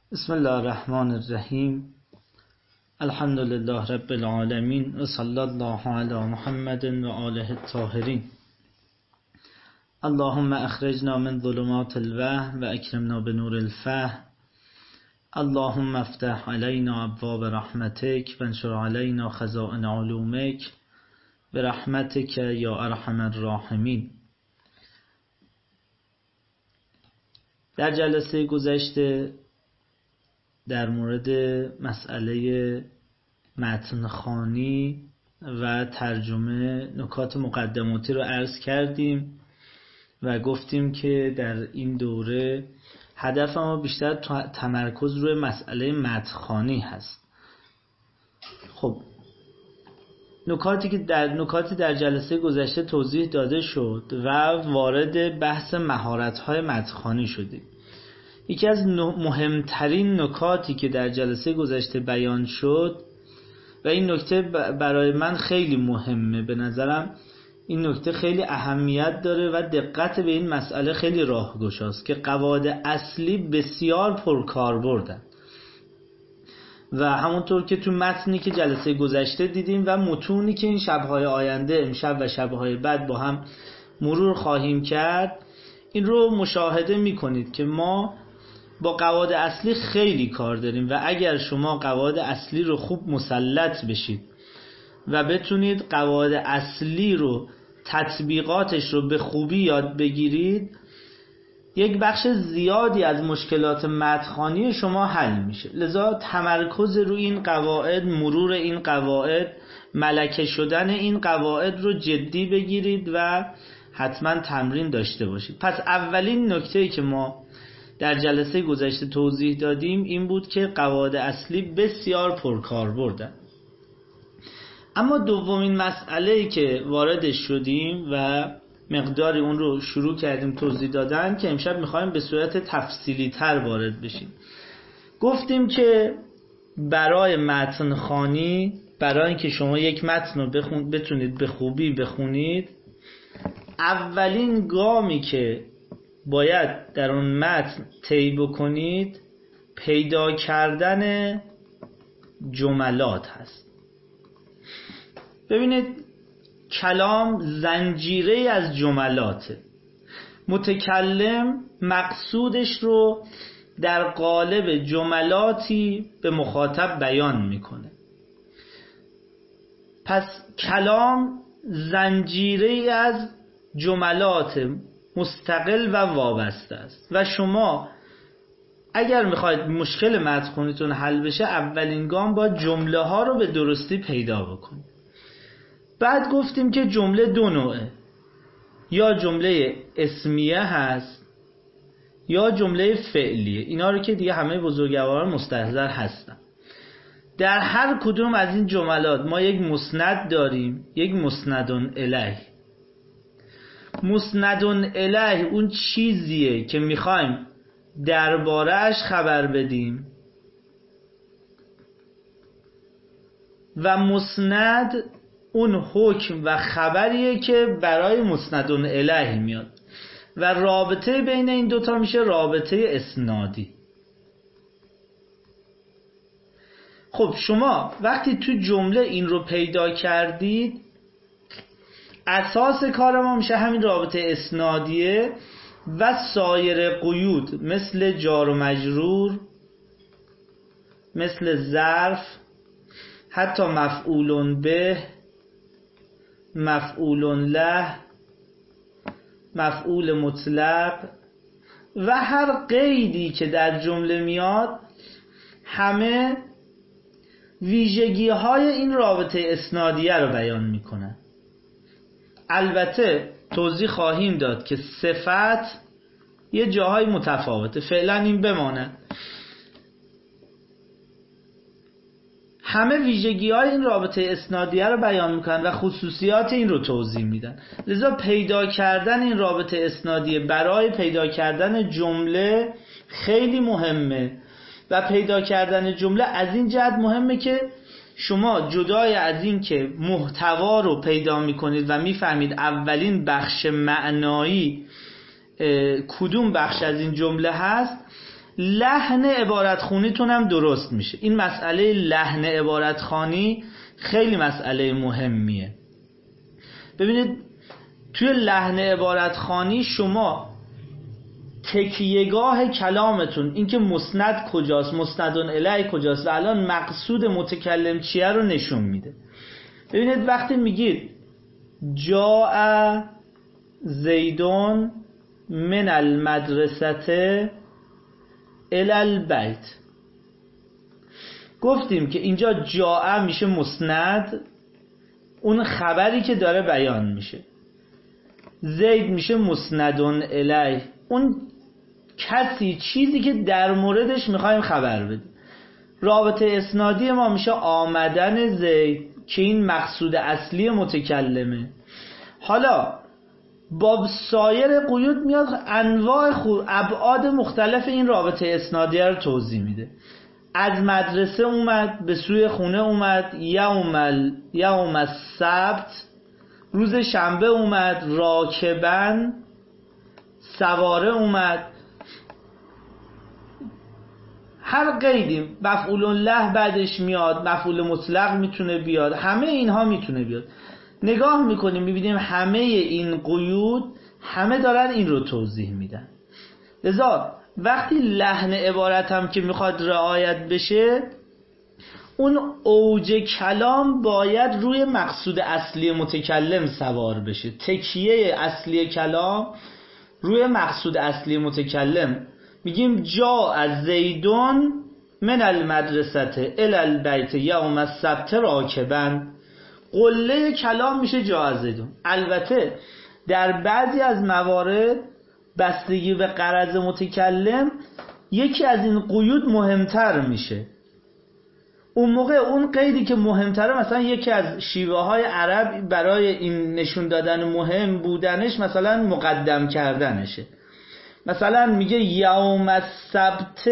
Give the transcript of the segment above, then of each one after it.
بسم الله الرحمن الرحیم. الحمد لله رب العالمین و صلی الله علی محمد و آله الطاهرین. اللهم اخرجنا من ظلمات الوهم و اکرمنا بنور الفهم. اللهم افتح علینا ابواب رحمتک و انشر علینا خزائن علومک برحمتک یا ارحم الراحمین. در جلسه گذشته در مورد مسئله متنخوانی و ترجمه نکات مقدماتی رو عرض کردیم و گفتیم که در این دوره هدف ما بیشتر تمرکز روی مسئله متنخوانی هست. خب نکاتی در جلسه گذشته توضیح داده شد و وارد بحث مهارت‌های متنخوانی شدیم. یکی از مهمترین نکاتی که در جلسه گذشته بیان شد و این نکته برای من خیلی مهمه، به نظرم این نکته خیلی اهمیت داره و دقت به این مسئله خیلی راهگشاست که قواعد اصلی بسیار پرکاربردن و همونطور که تو متنی که جلسه گذشته دیدیم و متونی که این شب‌های آینده امشب و شب‌های بعد با هم مرور خواهیم کرد، این رو مشاهده می‌کنید که ما با قواعد اصلی خیلی کار داریم و اگر شما قواعد اصلی رو خوب مسلط بشید و بتونید قواعد اصلی رو تطبیقاتش رو به خوبی یاد بگیرید، یک بخش زیادی از مشکلات متنخوانی شما حل میشه. لذا تمرکز روی این قواعد، مرور این قواعد، ملکه شدن این قواعد رو جدی بگیرید و حتما تمرین داشته باشید. پس اولین نکته‌ای که ما در جلسه گذشته توضیح دادیم این بود که قواعد اصلی بسیار پرکاربردن. اما دومین مسئله‌ای که وارد شدیم و مقداری اون رو شروع کردیم توضیح دادن که امشب می‌خوایم به صورت تفصیلی تر وارد بشیم. گفتیم که برای متنخوانی، برای اینکه شما یک متن رو بتونید به خوبی بخونید، اولین گامی که باید در اون متن طی بکنید پیدا کردن جملات هست. ببینید کلام زنجیره از جملاته. متکلم مقصودش رو در قالب جملاتی به مخاطب بیان میکنه. پس کلام زنجیره از جملات مستقل و وابسته است و شما اگر میخواید مشکل متنخوانیتون حل بشه اولین گام با جمله ها رو به درستی پیدا بکنید. بعد گفتیم که جمله دو نوعه، یا جمله اسمیه هست یا جمله فعلیه. اینا رو که دیگه همه بزرگواران مستحضر هستن. در هر کدوم از این جملات ما یک مسند داریم، یک مسندون الیه. مسندون الیه اون چیزیه که میخوایم درباره‌اش خبر بدیم و مسند اون حکم و خبریه که برای مسندون الیه میاد و رابطه بین این دوتا میشه رابطه اسنادی. خب شما وقتی تو جمله این رو پیدا کردید، اساس کار ما میشه همین رابطه اسنادیه و سایر قیود مثل جار و مجرور، مثل ظرف، حتی مفعول به، مفعول له، مفعول مطلق و هر قیدی که در جمله میاد همه ویژگی های این رابطه اسنادیه رو بیان میکنن. البته توضیح خواهیم داد که صفت یه جاهای متفاوته، فعلا این بمانه. همه ویژگی های این رابطه اسنادیه رو بیان میکنن و خصوصیات این رو توضیح میدن. لذا پیدا کردن این رابطه اسنادیه برای پیدا کردن جمله خیلی مهمه و پیدا کردن جمله از این جهت مهمه که شما جدای از این که محتوا رو پیدا میکنید و میفهمید اولین بخش معنایی کدوم بخش از این جمله هست، لحن عبارت خونیتون هم درست میشه. این مسئله لحن عبارت خوانی خیلی مسئله مهمیه. ببینید توی لحن عبارت خوانی شما تکیهگاه کلامتون، اینکه مسند کجاست، مسندون الیه کجاست و الان مقصود متکلم چیه رو نشون میده. ببینید وقتی میگید جاء زیدون من المدرسه الی البیت، گفتیم که اینجا جاء میشه مسند، اون خبری که داره بیان میشه. زید میشه مسندون الیه، اون کسی، چیزی که در موردش میخوایم خبر بدیم. رابطه اسنادی ما میشه آمدن زید که این مقصود اصلی متکلمه. حالا با سایر قیود میاد انواع ابعاد مختلف این رابطه اسنادی رو توضیح میده. از مدرسه اومد، به سوی خونه اومد، یوم السبت روز شنبه اومد، راکبن سواره اومد. هر قیدی مفعول له بعدش میاد، مفعول مطلق میتونه بیاد، همه اینها میتونه بیاد. نگاه میکنیم میبینیم همه این قیود همه دارن این رو توضیح میدن. لذا وقتی لحن عبارت هم که میخواد رعایت بشه، اون اوج کلام باید روی مقصود اصلی متکلم سوار بشه. تکیه اصلی کلام روی مقصود اصلی متکلم. میگیم جا از زیدون من المدرسه الی البیت یوم السبت راکبن، قله کلام میشه جا از زیدون. البته در بعضی از موارد بستگی به غرض متکلم یکی از این قیود مهمتر میشه. اون موقع اون قیدی که مهمتره، مثلا یکی از شیوه های عرب برای این نشون دادن مهم بودنش مثلا مقدم کردنشه. مثلا میگه یوم السبت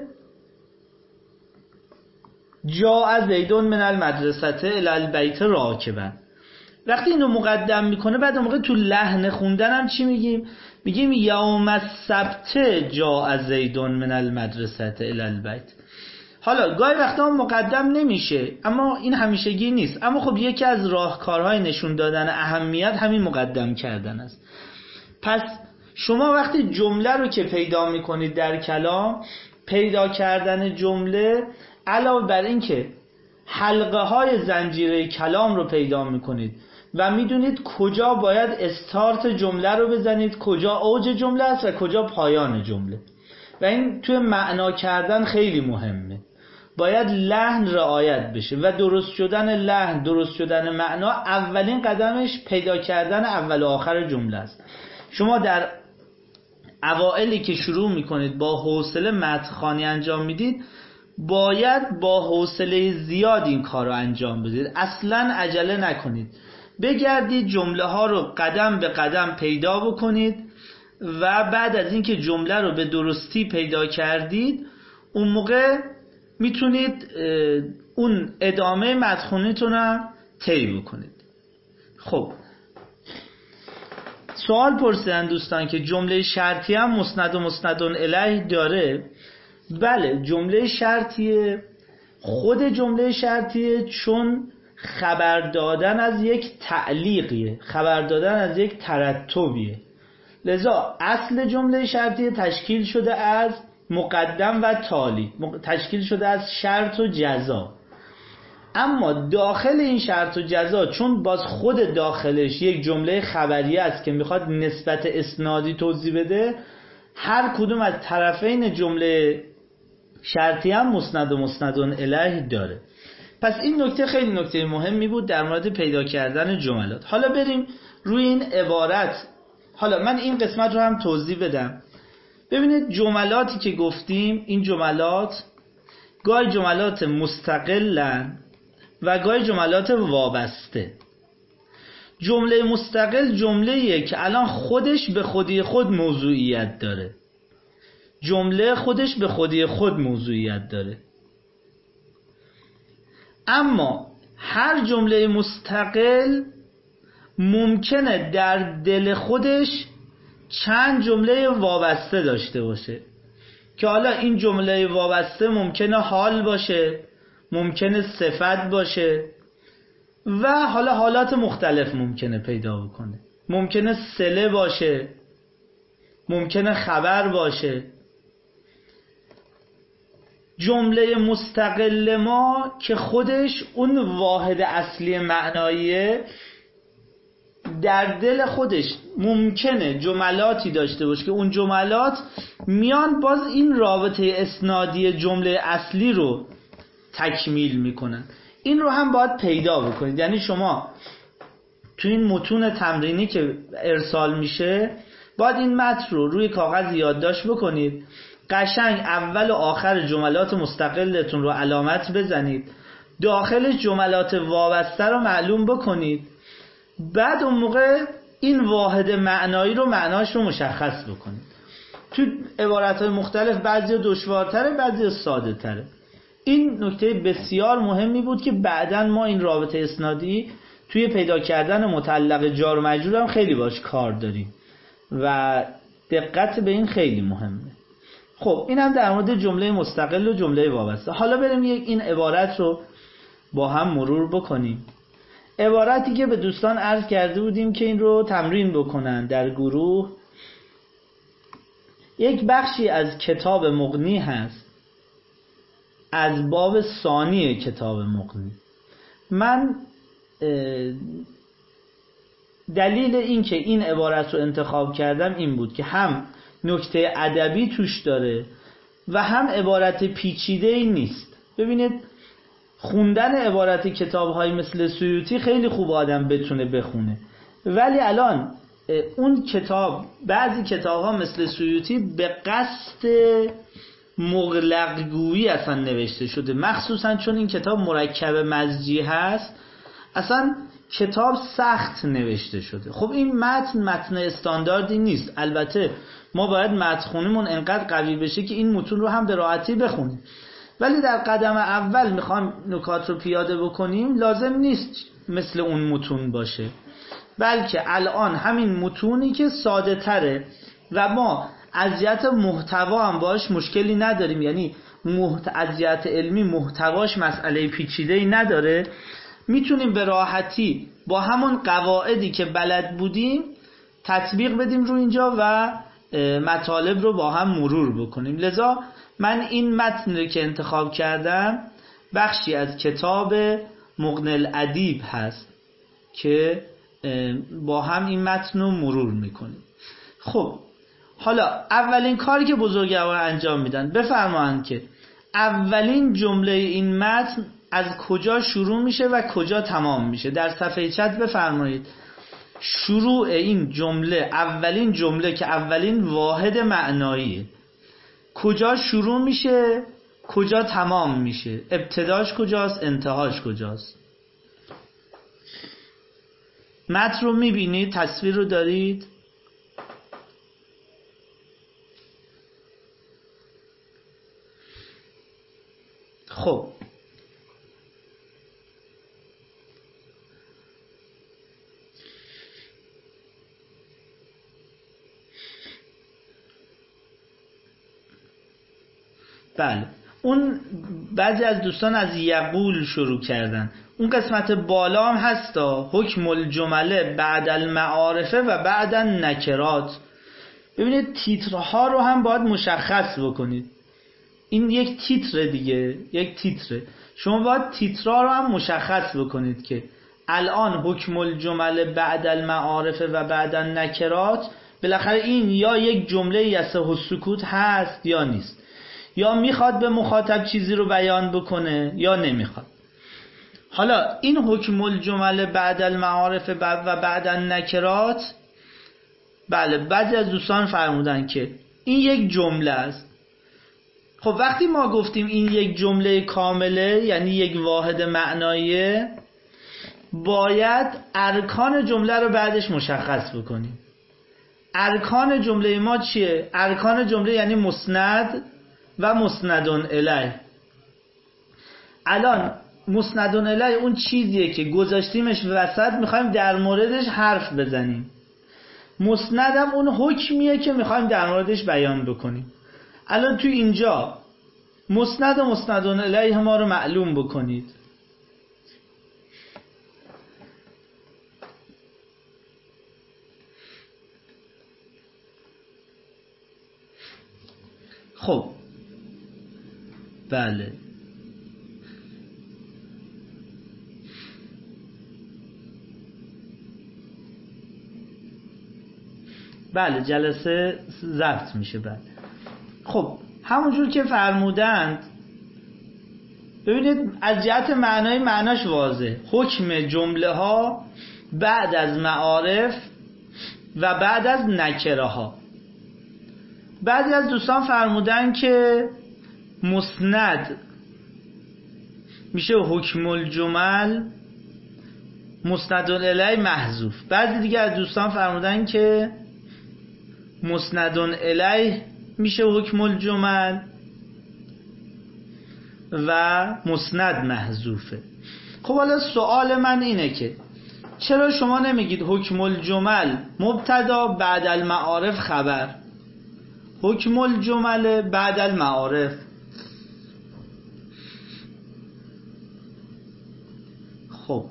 جاء زیدون من المدرسه الی البیت راکبا. وقتی اینو مقدم میکنه، بعد اون موقع تو لحن خوندن هم چی میگیم؟ میگیم یوم السبت جاء زیدون من المدرسه الی البیت. حالا گاهی وقتا مقدم نمیشه، اما این همیشگی نیست. اما خب یکی از راهکارهای نشون دادن اهمیت همین مقدم کردن است. پس شما وقتی جمله رو که پیدا میکنید در کلام، پیدا کردن جمله علاوه بر این که حلقه های زنجیره کلام رو پیدا میکنید و میدونید کجا باید استارت جمله رو بزنید، کجا اوج جمله است و کجا پایان جمله، و این توی معنا کردن خیلی مهمه. باید لحن رعایت بشه و درست شدن لحن، درست شدن معنا، اولین قدمش پیدا کردن اول و آخر جمله است. شما در اوائلی که شروع میکنید با حوصله متن‌خوانی انجام میدید، باید با حوصله زیاد این کار رو انجام بدید. اصلا عجله نکنید، بگردید جمله ها رو قدم به قدم پیدا بکنید و بعد از اینکه جمله رو به درستی پیدا کردید، اون موقع میتونید اون ادامه متن‌خوانیتون رو طی بکنید. خب سوال پرسیدن دوستان که جمله شرطی هم مسند و مسندون الیه داره. بله، جمله شرطیه. خود جمله شرطیه چون خبر دادن از یک تعلیقیه، خبر دادن از یک ترتبیه. لذا اصل جمله شرطیه تشکیل شده از مقدم و تالی، تشکیل شده از شرط و جزا. اما داخل این شرط و جزا چون باز خود داخلش یک جمله خبریه است که میخواد نسبت اسنادی توضیح بده، هر کدوم از طرفین جمله شرطی هم مسند و مسندون الیه داره. پس این نکته خیلی نکته مهمی بود در مورد پیدا کردن جملات. حالا بریم روی این عبارت. حالا من این قسمت رو هم توضیح بدم. ببینید جملاتی که گفتیم، این جملات گاهی جملات مستقلن و گاهی جملات وابسته. جمله مستقل جمله‌ایه که الان خودش به خودی خود موضوعیت داره. جمله خودش به خودی خود موضوعیت داره. اما هر جمله مستقل ممکنه در دل خودش چند جمله وابسته داشته باشه. که حالا این جمله وابسته ممکنه حال باشه، ممکنه صفت باشه و حالا حالات مختلف ممکنه پیدا بکنه، ممکنه صله باشه، ممکنه خبر باشه. جمله مستقل ما که خودش اون واحد اصلی معناییه، در دل خودش ممکنه جملاتی داشته باشه که اون جملات میان باز این رابطه اسنادی جمله اصلی رو تکمیل میکنن. این رو هم باید پیدا بکنید. یعنی شما تو این متون تمرینی که ارسال میشه باید این متن رو روی کاغذ یادداشت بکنید، قشنگ اول و آخر جملات مستقلتون رو علامت بزنید، داخل جملات وابسته رو معلوم بکنید، بعد اون موقع این واحد معنایی رو معناش رو مشخص بکنید. تو عبارت‌های مختلف بعضی دشوارتره، بعضی ساده تره. این نکته بسیار مهمی بود که بعداً ما این رابطه اسنادی توی پیدا کردن متعلق جار و مجرور هم خیلی باش کار داریم و دقت به این خیلی مهمه. خب این هم در مورد جمله مستقل و جمله وابسته. حالا بریم این عبارت رو با هم مرور بکنیم. عبارتی که به دوستان عرض کرده بودیم که این رو تمرین بکنن در گروه. یک بخشی از کتاب مغنی هست، از باب ثانی کتاب مغنی. من دلیل این که این عبارت رو انتخاب کردم این بود که هم نکته ادبی توش داره و هم عبارت پیچیده‌ای نیست. ببینید خوندن عبارت کتاب‌های مثل سیوطی خیلی خوب آدم بتونه بخونه، ولی الان اون کتاب، بعضی کتاب‌ها مثل سیوطی به قصد مغلق‌گویی اصلا نوشته شده، مخصوصا چون این کتاب مرکب مزجی هست، اصلا کتاب سخت نوشته شده. خب این متن استانداردی نیست. البته ما باید متن خونیمون انقدر قوی بشه که این متون رو هم به راحتی بخونیم، ولی در قدم اول میخوام نکات رو پیاده بکنیم، لازم نیست مثل اون متون باشه، بلکه الان همین متونی که ساده تره و ما اذیت محتوا هم باش مشکلی نداریم، یعنی اذیت علمی محتواش مسئله پیچیده‌ای نداره، میتونیم به راحتی با همون قواعدی که بلد بودیم تطبیق بدیم رو اینجا و مطالب رو با هم مرور بکنیم. لذا من این متن رو که انتخاب کردم بخشی از کتاب مغنی الادیب هست که با هم این متن رو مرور میکنیم. خب حالا اولین کاری که بزرگوار انجام میدن، بفرمایند که اولین جمله این متن از کجا شروع میشه و کجا تمام میشه. در صفحه چت بفرمایید شروع این جمله، اولین جمله که اولین واحد معناییه، کجا شروع میشه، کجا تمام میشه، ابتداش کجاست، انتهاش کجاست. متن رو میبینید، تصویر رو دارید. خب بله، اون بعضی از دوستان از یقول شروع کردن. اون قسمت بالا هم هستا، حکم الجمله بعد المعارفه و بعد النکرات. ببینید تیترها رو هم باید مشخص بکنید. این یک تیتر دیگه، یک تیتره. شما باید تیترها رو هم مشخص بکنید که الان حکم الجمله بعد المعارفه و بعد النکرات، بالاخره این یا یک جمله یصح السکوت هست یا نیست، یا میخواد به مخاطب چیزی رو بیان بکنه یا نمیخواد. حالا این حکم الجمله بعد المعارف و بعد النکرات، بله بعضی از دوستان فرمودن که این یک جمله است. خب وقتی ما گفتیم این یک جمله کامله، یعنی یک واحد معناییه، باید ارکان جمله رو بعدش مشخص بکنیم. ارکان جمله ما چیه؟ ارکان جمله یعنی مسند و مسندون الیه. الان مسندون الیه اون چیزیه که گذاشتیمش وسط، میخوایم در موردش حرف بزنیم. مسندم اون حکمیه که میخوایم در موردش بیان بکنیم. الان تو اینجا مسند و مسندون الیه ما رو معلوم بکنید. خب بله بله جلسه ضبط میشه. بله خب همونجور که فرمودند ببینید از جهت معناش واضح. حکم جمله ها بعد از معارف و بعد از نکره ها. بعضی از دوستان فرمودن که مسند میشه حکم الجمل مسندون الیه محذوف. بعضی دیگه از دوستان فرمودن که مسندون الیه میشه حکم الجمل و مسند محذوفه. خب حالا سوال من اینه که چرا شما نمیگید حکم الجمل مبتدا بعد المعارف خبر، حکم الجمل بعد المعارف؟ خب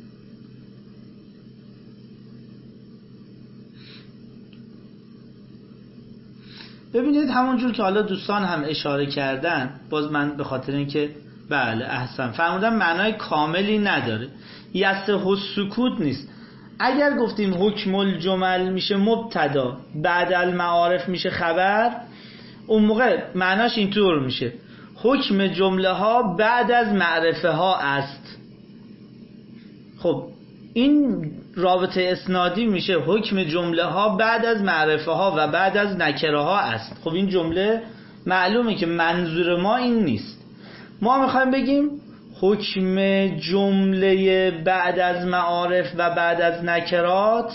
ببینید همونجور که حالا دوستان هم اشاره کردن، باز من به خاطر اینکه بله احسن فرمودم معنای کاملی نداره، یصح السکوت نیست. اگر گفتیم حکم الجمل میشه مبتدا بعد المعارف میشه خبر، اون موقع معناش اینطور میشه حکم جمله ها بعد از معرفه ها است. خب این رابطه اسنادی میشه حکم جمله ها بعد از معرفه ها و بعد از نکره ها است. خب این جمله معلومه که منظور ما این نیست. ما میخوایم بگیم حکم جمله بعد از معارف و بعد از نکرات،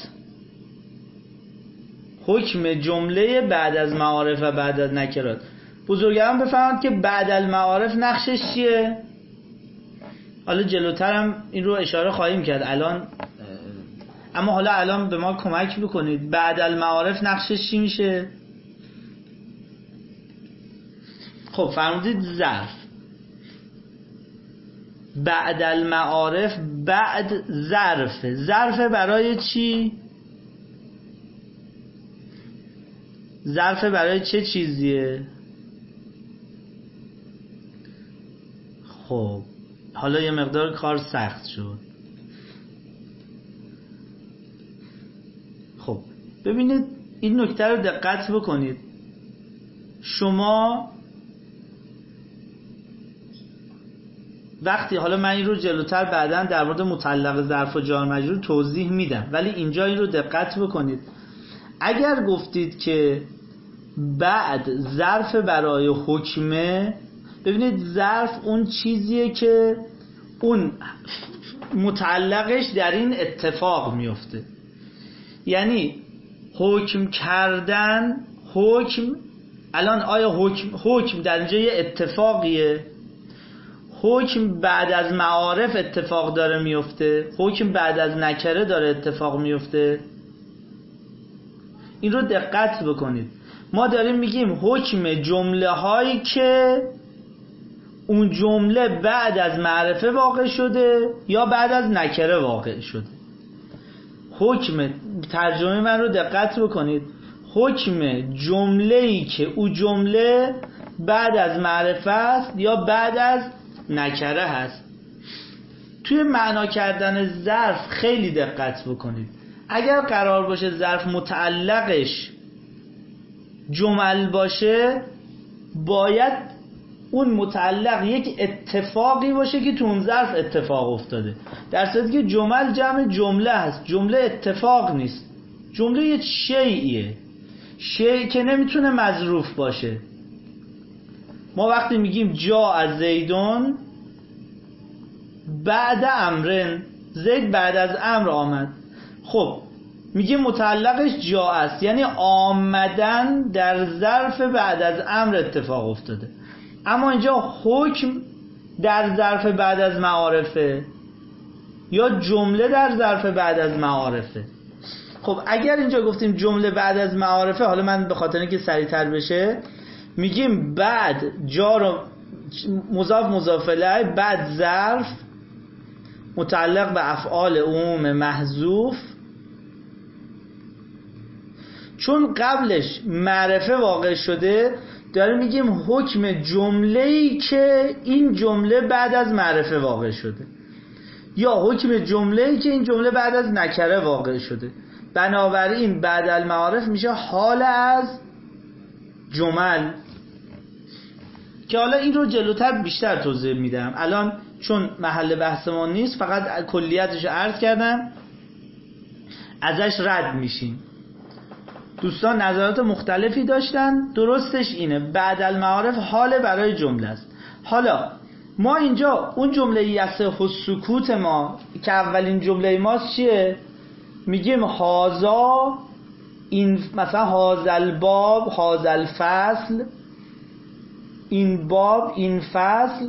حکم جمله بعد از معارف و بعد از نکرات. بزرگان بفهمند که بعد المعارف نقشش چیه؟ حالا جلوترم این رو اشاره خواهیم کرد الان، اما حالا الان به ما کمک بکنید بعد المعارف نقشش چی میشه؟ خب فرمودید ظرف. بعد المعارف بعد ظرف برای چی؟ ظرف برای چه چیزیه؟ خب حالا یه مقدار کار سخت شد. خب ببینید این نکته رو دقت بکنید. شما وقتی، حالا من این رو جلوتر بعداً در مورد مطلق ظرف و جار مجرور توضیح میدم، ولی اینجا این رو دقت بکنید. اگر گفتید که بعد ظرف برای حکمه، ببینید ظرف اون چیزیه که اون متعلقش در این اتفاق میفته. یعنی حکم کردن، حکم الان آیا حکم در اینجا یه اتفاقیه؟ حکم بعد از معارف اتفاق داره میفته، حکم بعد از نکره داره اتفاق میفته. این رو دقت بکنید. ما داریم میگیم حکم جمله هایی که اون جمله بعد از معرفه واقع شده یا بعد از نکره واقع شده. حکم، ترجمه من رو دقت بکنید، حکم جمله‌ای که اون جمله بعد از معرفه است یا بعد از نکره هست. توی معنا کردن ظرف خیلی دقت بکنید. اگر قرار باشه ظرف متعلقش جمل باشه، باید اون متعلق یک اتفاقی باشه که تو اون ظرف اتفاق افتاده، در صورتی که جمل جمع جمله هست. جمله اتفاق نیست، جمله یه شیئیه، شیء که نمیتونه مظروف باشه. ما وقتی میگیم جا از زیدون بعد امرن، زید بعد از امر آمد، خب میگه متعلقش جا است، یعنی آمدن در ظرف بعد از امر اتفاق افتاده. اما اینجا حکم در ظرف بعد از معارفه یا جمله در ظرف بعد از معارفه. خب اگر اینجا گفتیم جمله بعد از معارفه، حالا من به خاطر اینکه سریع‌تر بشه میگیم بعد جار و مضاف الیه، بعد ظرف متعلق به افعال عموم محذوف، چون قبلش معرفه واقع شده داره میگیم حکم جمله‌ای که این جمله بعد از معرفه واقع شده، یا حکم جمله‌ای که این جمله بعد از نکره واقع شده. بنابراین بعد المعارف میشه حال از جمل، که حالا این رو جلوتر بیشتر توضیح میدم. الان چون محل بحث ما نیست، فقط کلیتش رو عرض کردم، ازش رد میشیم. دوستان نظرات مختلفی داشتن، درستش اینه بعد المعارف حال برای جمله است. حالا ما اینجا اون جمله یصح السکوت ما که اولین جمله ماست چیه؟ میگیم هازا، این مثلا هازا الباب، هازا الفصل، این باب، این فصل،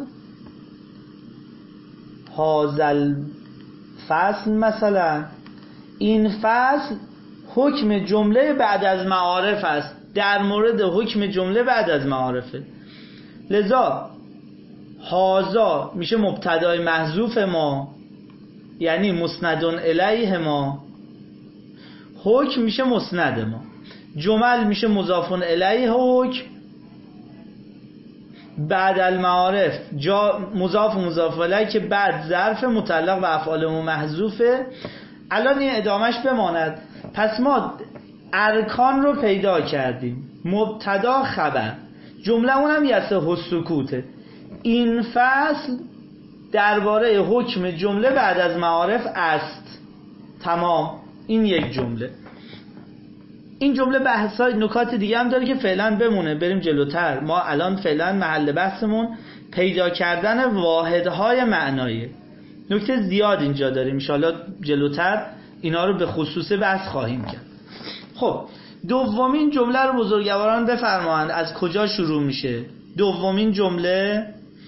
هازا الفصل، مثلا این فصل حکم جمله بعد از معارف است، در مورد حکم جمله بعد از معارفه. لذا هازا میشه مبتدای محذوف ما، یعنی مسند الیه ما، حکم میشه مسند ما، جمل میشه مضاف الیه حکم، بعد المعارف مضاف و مضاف الیه که بعد ظرف متعلق به افعال عموم محذوفه. الان این ادامهش بماند. پس ما ارکان رو پیدا کردیم، مبتدا خبر، جمله اونم یصح السکوته. این فصل درباره حکم جمله بعد از معارف است. تمام، این یک جمله. این جمله بحثای نکات دیگه هم داره که فعلا بمونه، بریم جلوتر. ما الان فعلا محل بحثمون پیدا کردن واحدهای معنایی. نکته زیاد اینجا داریم، ان شاءالله جلوتر اینا رو به خصوص بحث خواهیم کرد. خب دومین جمله رو بزرگواران بفرمایند از کجا شروع میشه؟ دومین جمله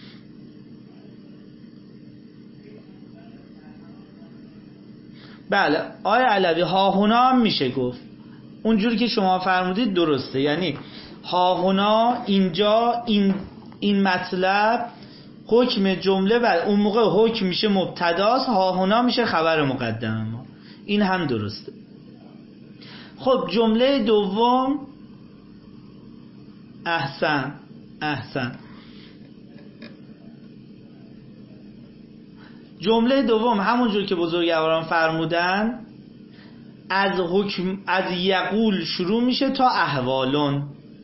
بله آیه علوی، هاهونا هم میشه گفت، اونجوری که شما فرمودید درسته. یعنی هاهونا اینجا این مطلب حکم جمله و اون موقع حکم میشه مبتداست، هاهونا میشه خبر مقدم ما، این هم درسته. خب جمله دوم، احسن جمله دوم همونجور که بزرگواران فرمودن از یقول شروع میشه تا احوالون،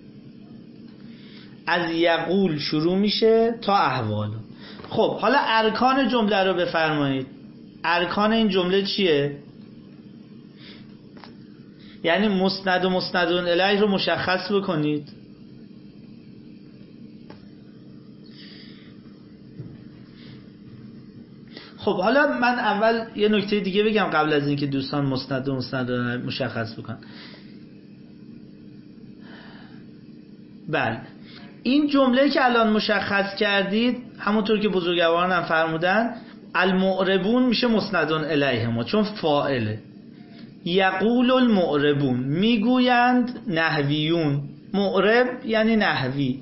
از یقول شروع میشه تا احوالون. خب حالا ارکان جمله رو بفرمایید. ارکان این جمله چیه؟ یعنی مسند و مسندون الیه رو مشخص بکنید. خب حالا من اول یه نکته دیگه بگم قبل از اینکه دوستان مسند و مسندون مشخص بکن. بله این جمله که الان مشخص کردید همونطور که بزرگواران هم فرمودن، المعربون میشه مسندون الیه ما، چون فاعله. یقول المعربون، میگویند نحویون، معرب یعنی نحوی،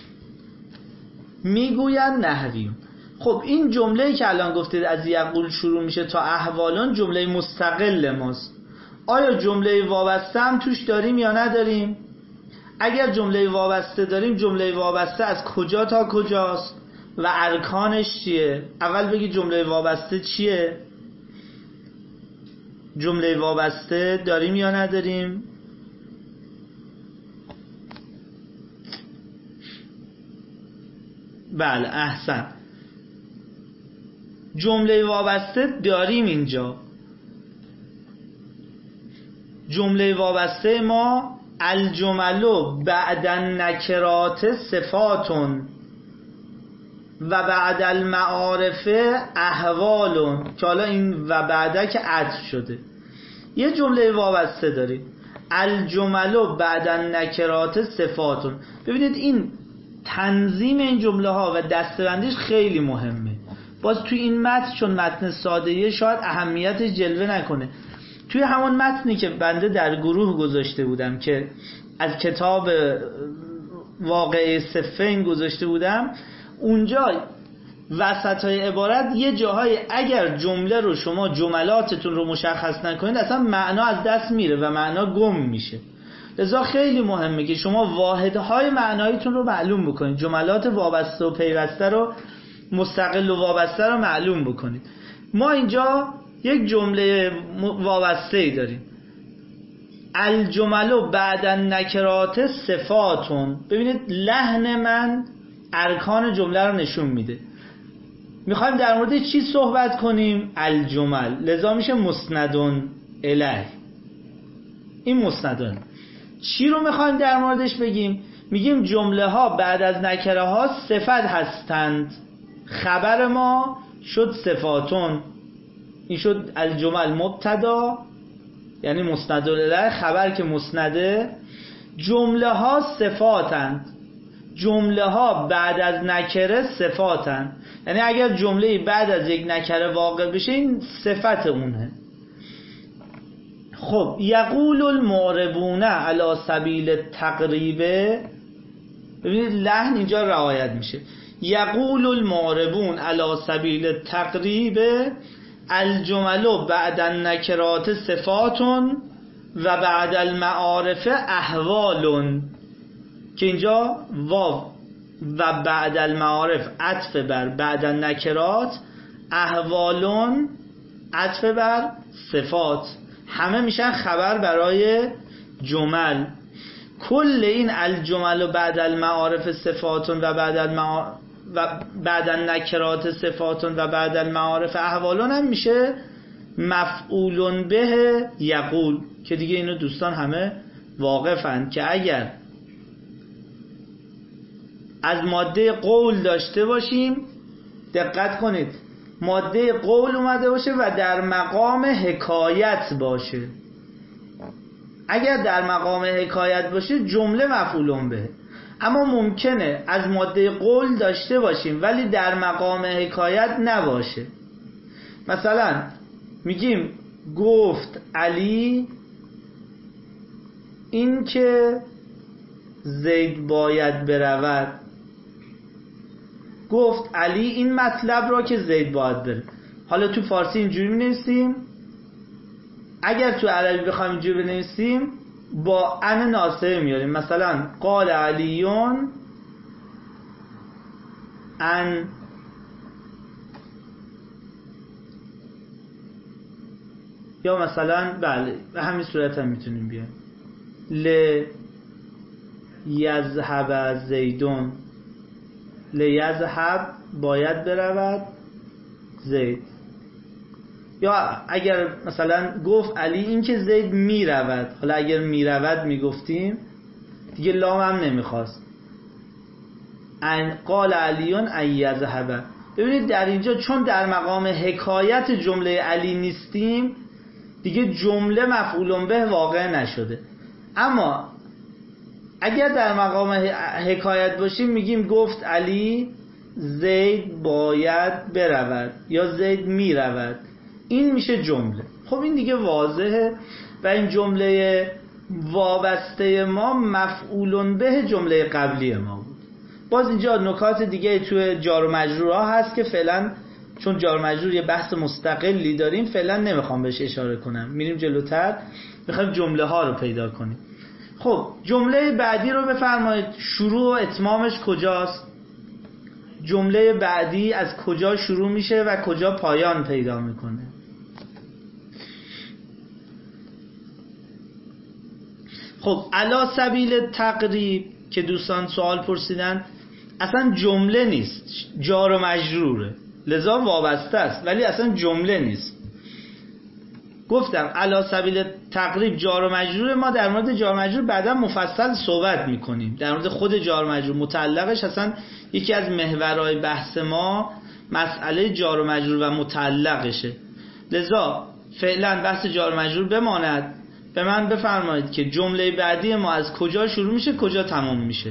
میگویند نحویون. خب این جمله که الان گفتید از یقول شروع میشه تا احوالون جمله مستقل ماست. آیا جمله وابسته هم توش داریم یا نداریم؟ اگر جمله وابسته داریم، جمله وابسته از کجا تا کجاست و ارکانش چیه؟ اول بگی جمله وابسته چیه؟ جمله وابسته داریم یا نداریم؟ بله احسن، جمله وابسته داریم. اینجا جمله وابسته ما الجملو بعد النکرات صفاتون و بعد المعارف احوالون، که حالا این و بعده که عطف شده. یه جمله وابسته داریم الجملو بعد النکرات صفاتون. ببینید این تنظیم این جمله ها و دسته‌بندیش خیلی مهمه. باز توی این متن چون متن ساده‌ایه شاید اهمیت جلوه نکنه. توی همون متنی که بنده در گروه گذاشته بودم که از کتاب واقعه صفین گذاشته بودم، اونجا وسط های عبارت یه جاهای اگر جمله رو شما جملاتتون رو مشخص نکنید اصلا معنا از دست میره و معنا گم میشه. لذا خیلی مهمه که شما واحدهای معناییتون رو معلوم بکنید، جملات وابسته و پیوسته رو، مستقل و وابسته رو معلوم بکنید. ما اینجا یک جمله وابسته ای داریم، الجمل بعد النکرات صفاتون. ببینید لحن من ارکان جمله رو نشون میده. میخوایم در مورد چی صحبت کنیم؟ الجمل، لذا میشه مسندون الیه. این مسندون چی رو میخوایم در موردش بگیم؟ میگیم جمله ها بعد از نکره ها صفت هستند. خبر ما شد صفاتون، این شد الجمل مبتدا یعنی مسندون الیه، خبر که مسنده. جمله ها صفاتند، جمله ها بعد از نکره صفاتند، یعنی اگر جمله بعد از یک نکره واقع بشه این صفت اونه. خب یقول المعربون علی سبیل التقریب، ببینید لحن اینجا رعایت میشه. یقول المعربون علی سبیل التقریب الجمل بعد النکرات صفاتون و بعد المعارف احوالون، که اینجا واو و بعد المعارف عطف بر بعد النکرات، احوالون عطف بر صفات، همه میشن خبر برای جمل. کل این الجمل بعد المعارف صفاتون و بعد النکرات صفاتون و بعد المعارف احوالون هم میشه مفعول به یقول، که دیگه اینو دوستان همه واقفن که اگر از ماده قول داشته باشیم، دقت کنید، ماده قول اومده باشه و در مقام حکایت باشه. اگر در مقام حکایت باشه جمله مفعول به. اما ممکنه از ماده قول داشته باشیم ولی در مقام حکایت نباشه. مثلا میگیم گفت علی این که زید باید برود. گفت علی این مطلب را که زید باید بره. حالا تو فارسی اینجوری می‌نویسیم، اگر تو عربی بخوایم اینجوری بنویسیم با ان ناصبه میاریم، مثلا قال علیون ان، یا مثلا بله به همین صورت هم میتونیم بیاریم ل یذهب زیدون، لیذهب باید برود زید. یا اگر مثلا گفت علی این که زید میرود، حالا اگر میرود میگفتیم دیگه لام هم نمیخواست، ان قال علیون ان یذهب. ببینید در اینجا چون در مقام حکایت جمله علی نیستیم دیگه جمله مفعول به واقع نشده. اما اگر در مقام حکایت باشیم میگیم گفت علی زید باید برود یا زید میرود، این میشه جمله. خب این دیگه واضحه و این جمله وابسته ما مفعول به جمله قبلی ما بود. باز اینجا نکات دیگه توی جار و مجرورها هست که فعلا چون جار و مجرور یه بحث مستقلی داریم فعلا نمیخوام بهش اشاره کنم، میریم جلوتر میخوایم جمله ها رو پیدا کنیم. خب جمله بعدی رو بفرمایید، شروع و اتمامش کجاست؟ جمله بعدی از کجا شروع میشه و کجا پایان پیدا میکنه؟ خب علی سبیل تقریب که دوستان سوال پرسیدن، اصلا جمله نیست، جار و مجروره، لذا وابسته است ولی اصلا جمله نیست. گفتم علی سبیل تقریب جار و مجرور، ما در مورد جار و مجرور بعدا مفصل صحبت میکنیم. در مورد خود جار و مجرور متعلقش اصلا یکی از محورهای بحث ما مسئله جار و مجرور و متعلقشه. لذا فعلا بحث جار و مجرور بماند. به من بفرمایید که جمله بعدی ما از کجا شروع میشه کجا تمام میشه؟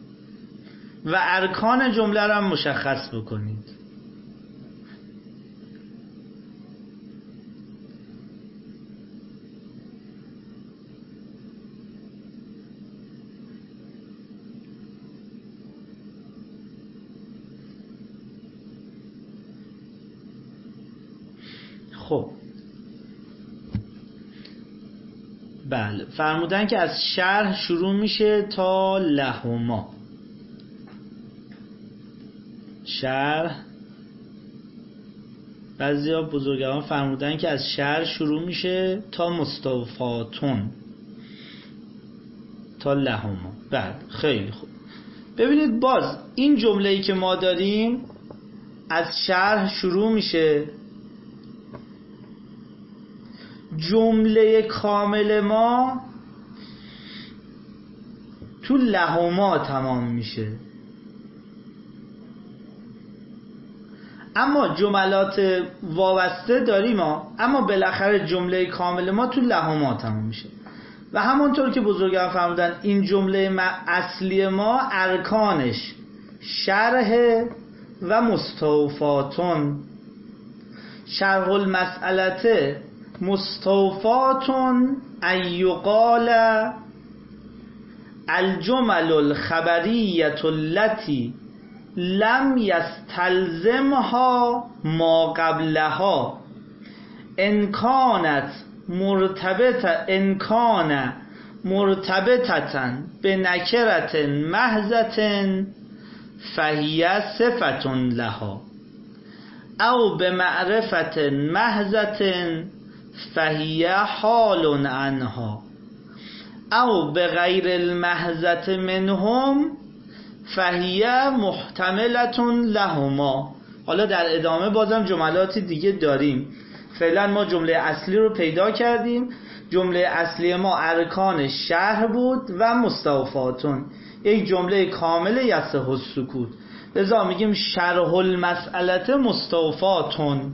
و ارکان جمله رو هم مشخص بکنید. خب بله، فرمودن که از شرح شروع میشه تا لهما. شرح، بعضیا بزرگواران فرمودن که از شرح شروع میشه تا مستوفاتون تا لهما. بله خیلی خوب. ببینید باز این جمله‌ای که ما داریم از شرح شروع میشه، جمله کامل ما تو لهما تمام میشه، اما جملات وابسته داریم اما بالاخره جمله کامل ما تو لهما تمام میشه. و همونطور که بزرگان فرمودن این جمله اصلی ما ارکانش شرح و مستوفاتون. شرح المسئلته مستوفاتون ان یقال الجمل الخبریة التي لم یستلزمها ما قبلها ان كانت مرتبطة بنکرة محضة فهي صفة لها او بمعرفة محضة فهي حال عنها او بغیر المحضة منهم فهي محتملة لهما. حالا در ادامه بازم جملات دیگه داریم. فعلا ما جمله اصلی رو پیدا کردیم. جمله اصلی ما ارکان شرح بود و مستوفاتون، یک جمله کامل یصح السکوت. لذا میگیم شرح المسئله مستوفاتون.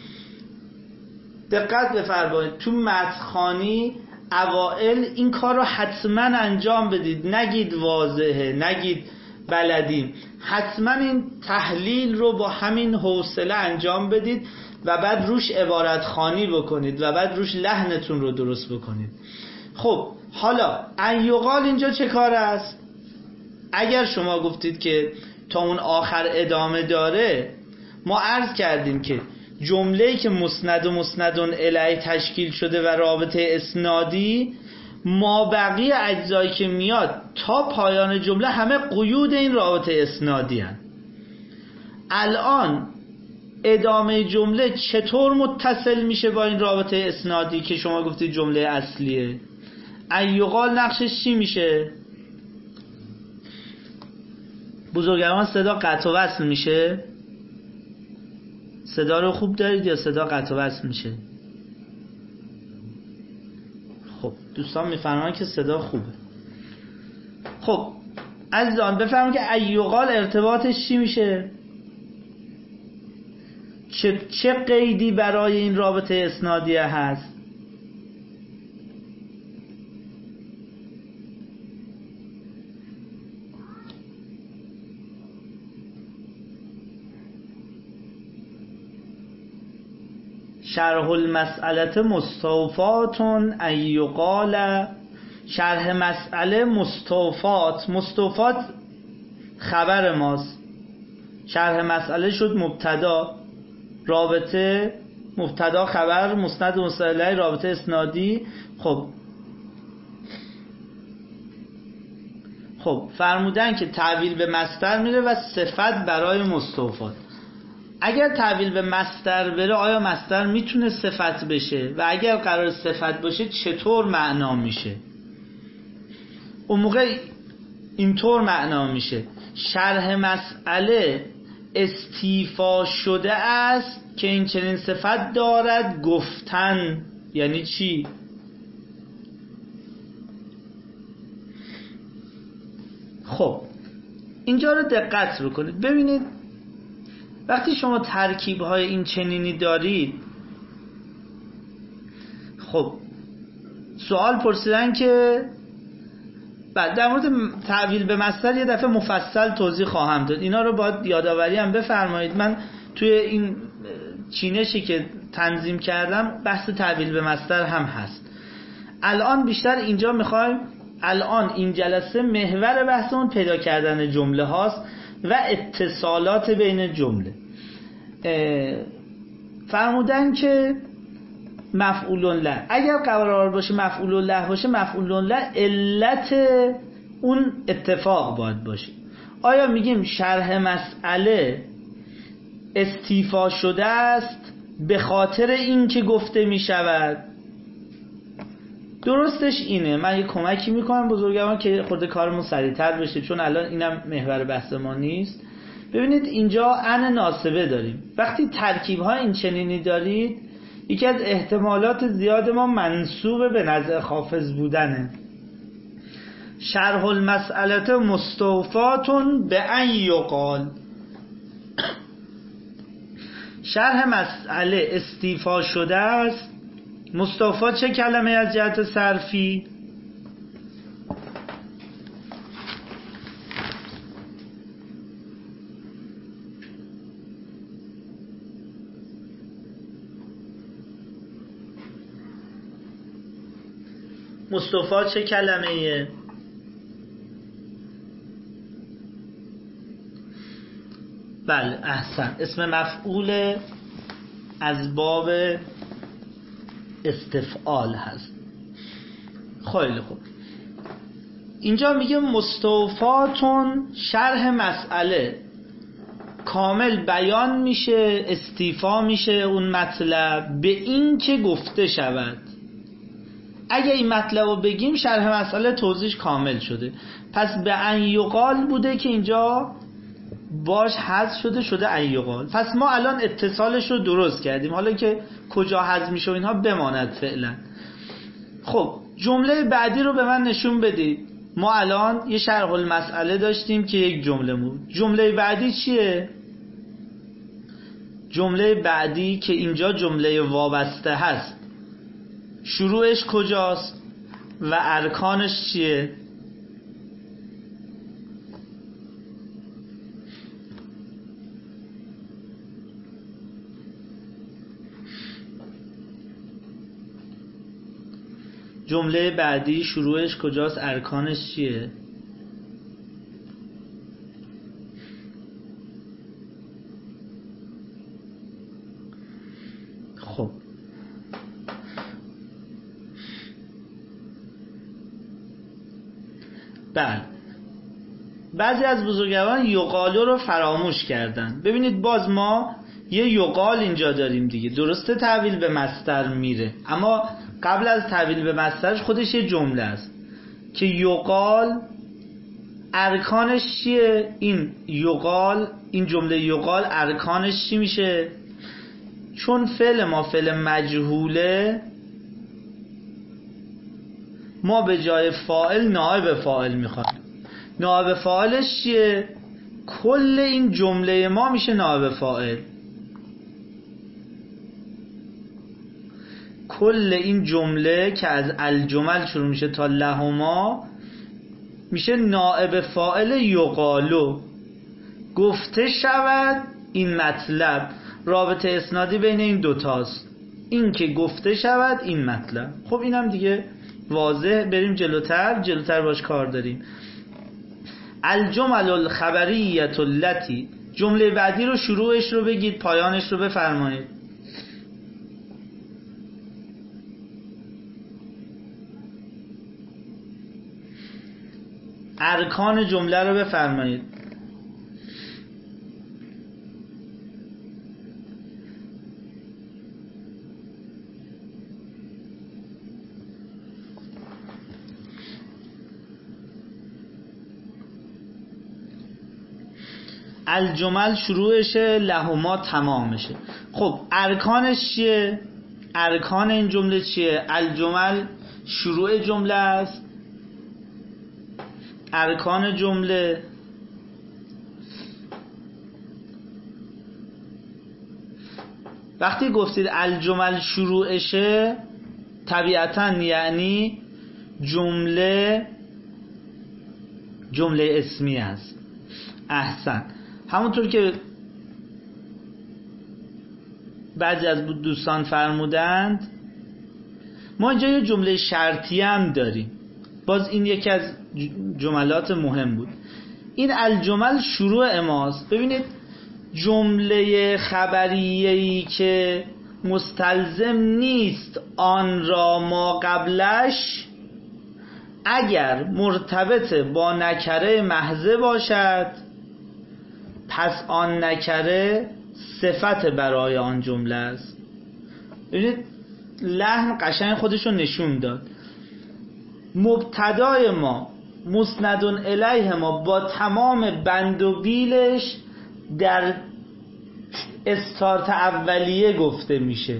دقت بفرمایید تو متن‌خوانی اوائل این کار رو حتما انجام بدید، نگید واضحه، نگید بلدیم، حتما این تحلیل رو با همین حوصله انجام بدید و بعد روش عبارت خوانی بکنید و بعد روش لحنتون رو درست بکنید. خب حالا ان یقال اینجا چه کار است؟ اگر شما گفتید که تا اون آخر ادامه داره، ما عرض کردیم که جمله‌ای که مسند و مسندون الیه تشکیل شده و رابطه اسنادی، ما بقیه اجزایی که میاد تا پایان جمله همه قیود این رابطه اسنادی هن. الان ادامه جمله چطور متصل میشه با این رابطه اسنادی که شما گفتید جمله اصلیه؟ ان یقال نقشش چی میشه؟ بزرگواران صدا قطع و وصل میشه؟ صدا رو خوب دارید یا صدا قطع و وصل میشه؟ خب دوستان میفرمان که صدا خوبه. خب عزیزان بفرمایید که ان یقال ارتباطش چی میشه؟ چه قیدی برای این رابطه اسنادیه هست؟ شرح المسئله مستوفاتون ان یقال. شرح مسئله مستوفات خبر ماست، شرح مسئله شد مبتدا، رابطه مبتدا خبر مسند مستعلی رابطه اسنادی. خب فرمودن که تعویل به مصدر میره و صفت برای مستوفات. اگر تعویل به مصدر بره آیا مصدر میتونه صفت بشه؟ و اگر قرار صفت باشه چطور معنا میشه؟ اون موقع اینطور معنا میشه شرح مسئله استیفا شده است که این چنین صفت دارد گفتن. یعنی چی؟ خب اینجا رو دقت بکنید ببینید. وقتی شما ترکیب‌های این چنینی دارید، خب سوال پرسیدن که بعد در مورد تعویل به مصدر یه دفعه مفصل توضیح خواهم داد، اینا رو باید یادآوری هم بفرمایید. من توی این چینشی که تنظیم کردم بحث تعویل به مصدر هم هست. الان بیشتر اینجا میخوایم، الان این جلسه محور بحثمون پیدا کردن جمله هاست و اتصالات بین جمله. فرمودن که مفعول له. اگر قرار باشه مفعول له باشه، مفعول له علت اون اتفاق باید باشه. آیا میگیم شرح مسئله استیفا شده است به خاطر این که گفته میشود؟ درستش اینه. من یه کمکی میکنم بزرگواران که خود کارمون سریعتر بشه، چون الان اینم محور بحث ما نیست. ببینید اینجا ان ناسبه داریم. وقتی ترکیب های این چنینی دارید، یکی از احتمالات زیاد ما منسوب به نظر حافظ بودنه. شرح المسئله مستوفاتون به ان یقال. شرح مسئله استیفا شده است. مستوفا چه کلمه از جهت صرفی؟ مستوفا چه کلمه؟ بله احسن، اسم مفعول از باب استفعال هست. خیلی خوب. اینجا میگه مستوفاتون شرح مسئله کامل بیان میشه، استیفا میشه اون مطلب به این که گفته شود. اگه این مطلب رو بگیم شرح مسئله توضیح کامل شده. پس به ان یقال بوده که اینجا باش حذف شده ان یقال. پس ما الان اتصالش رو درست کردیم. حالا که کجا حذف میشه و اینها بماند فعلا. خب جمله بعدی رو به من نشون بدید. ما الان یه شرح المسئله داشتیم که یک جمله بود. جمله بعدی چیه؟ جمله بعدی که اینجا جمله وابسته هست، شروعش کجاست و ارکانش چیه؟ جمله بعدی شروعش کجاست، ارکانش چیه؟ خب بله، بعضی از بزرگواران یقالو رو فراموش کردن. ببینید باز ما یه یقال اینجا داریم دیگه. درسته تحویل به مصدر میره، اما قبل از تحویل به مصدرش خودش یه جمله است که یقال ارکانش چیه؟ این یقال، این جمله یقال ارکانش چی میشه؟ چون فعل ما فعل مجهوله، ما به جای فاعل نائب فاعل میخوایم. نائب فاعلش چیه؟ کل این جمله ما میشه نائب فاعل. کل این جمله که از الجمل شروع میشه تا لهما میشه نائب فاعل یقالو. گفته شود این مطلب. رابطه اسنادی بین این دوتاست، این که گفته شود این مطلب. خب اینم دیگه واضح. بریم جلوتر باش کار داریم. الجمل الخبریه التي، جمله بعدی رو شروعش رو بگید، پایانش رو بفرمایید. ارکان جمله رو بفرمایید. الجمل شروعشه، لهما تمامشه. خب ارکانش چیه؟ ارکان این جمله چیه؟ الجمل شروع جمله است. ارکان جمله وقتی گفتید الجمل شروعشه، طبیعتاً یعنی جمله اسمی است. احسن. همونطور که بعضی از دوستان فرمودند، ما اینجا یه جمله شرطی هم داریم. باز این یکی از جملات مهم بود. این الجمل شروع ماست. ببینید جمله خبریه‌ای که مستلزم نیست آن را ما قبلش اگر مرتبط با نکره محضه باشد، پس آن نکره صفت برای آن جمله است. ببینید لحن قشنگ خودشو نشون داد. مبتدای ما مسند الیه ما با تمام بند و بیلش در استارت اولیه گفته میشه.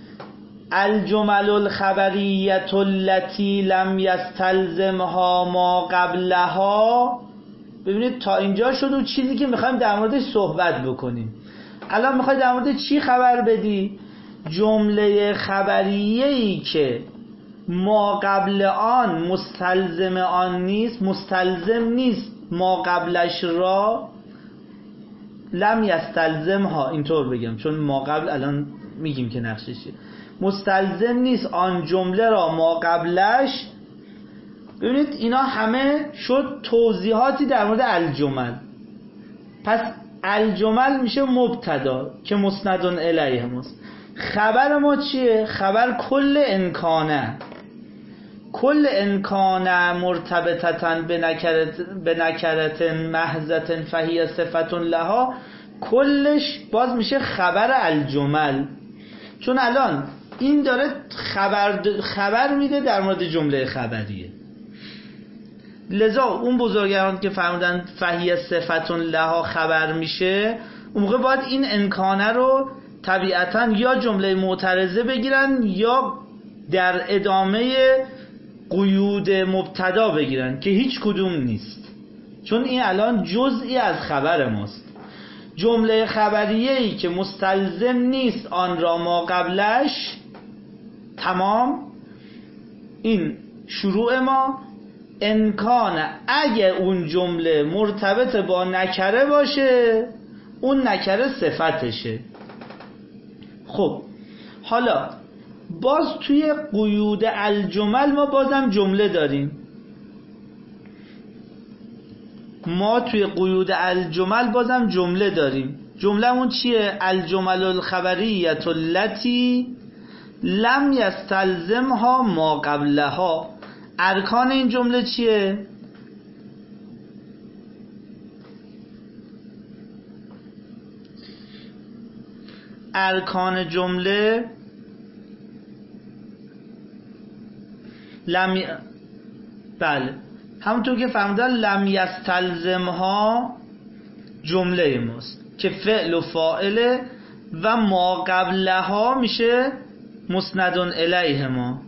الجمل الخبریه التي لم یستلزمها ما قبلها. ببینید تا اینجا شد اون چیزی که میخوایم در موردش صحبت بکنیم. الان میخوای در مورد چی خبر بدی؟ جمله خبریه‌ای که ما قبل آن مستلزم آن نیست، مستلزم نیست ما قبلش را، لم یستلزمها، اینطور بگم چون ما قبل الان میگیم که نقشش چیه، مستلزم نیست آن جمله را ما قبلش. ببینید اینا همه شد توضیحاتی در مورد الجمل. پس الجمل میشه مبتدا که مسند الیه ماست. خبر ما چیه؟ خبر کل انکانه، کل انکانه مرتبطتن به نکرت محضت فهی صفت لها، کلش باز میشه خبر الجمل. چون الان این داره خبر میده در مورد جمله خبریه. لذا اون بزرگان که فرمودن فهی صفت لها خبر میشه، اون موقع باید این انکانه رو طبیعتاً یا جمله معترضه بگیرن یا در ادامه قیود مبتدا بگیرن که هیچ کدوم نیست، چون این الان جزئی از خبر ماست. جمله خبریه‌ای که مستلزم نیست آن را ما قبلش، تمام این شروع ما. امکان اگه اون جمله مرتبط با نکره باشه، اون نکره صفتشه. خب حالا باز توی قیود الجمل ما بازم جمله داریم. ما توی قیود الجمل بازم جمله داریم. جمله‌مون چیه؟ الجمل الخبریه التي لم یستلزمها ما قبلها. ارکان این جمله چیه؟ ارکان جمله بله همونطور که فهمیدن لم یستلزمها جمله ماست که فعل و فاعله و ما قبلها میشه مسند الیه ما.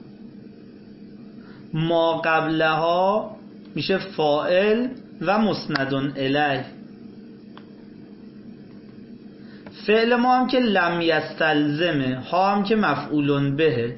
ما قبلها میشه فاعل و مسند الیه. فعل ما هم که لم یستلزمه، ها هم که مفعول به.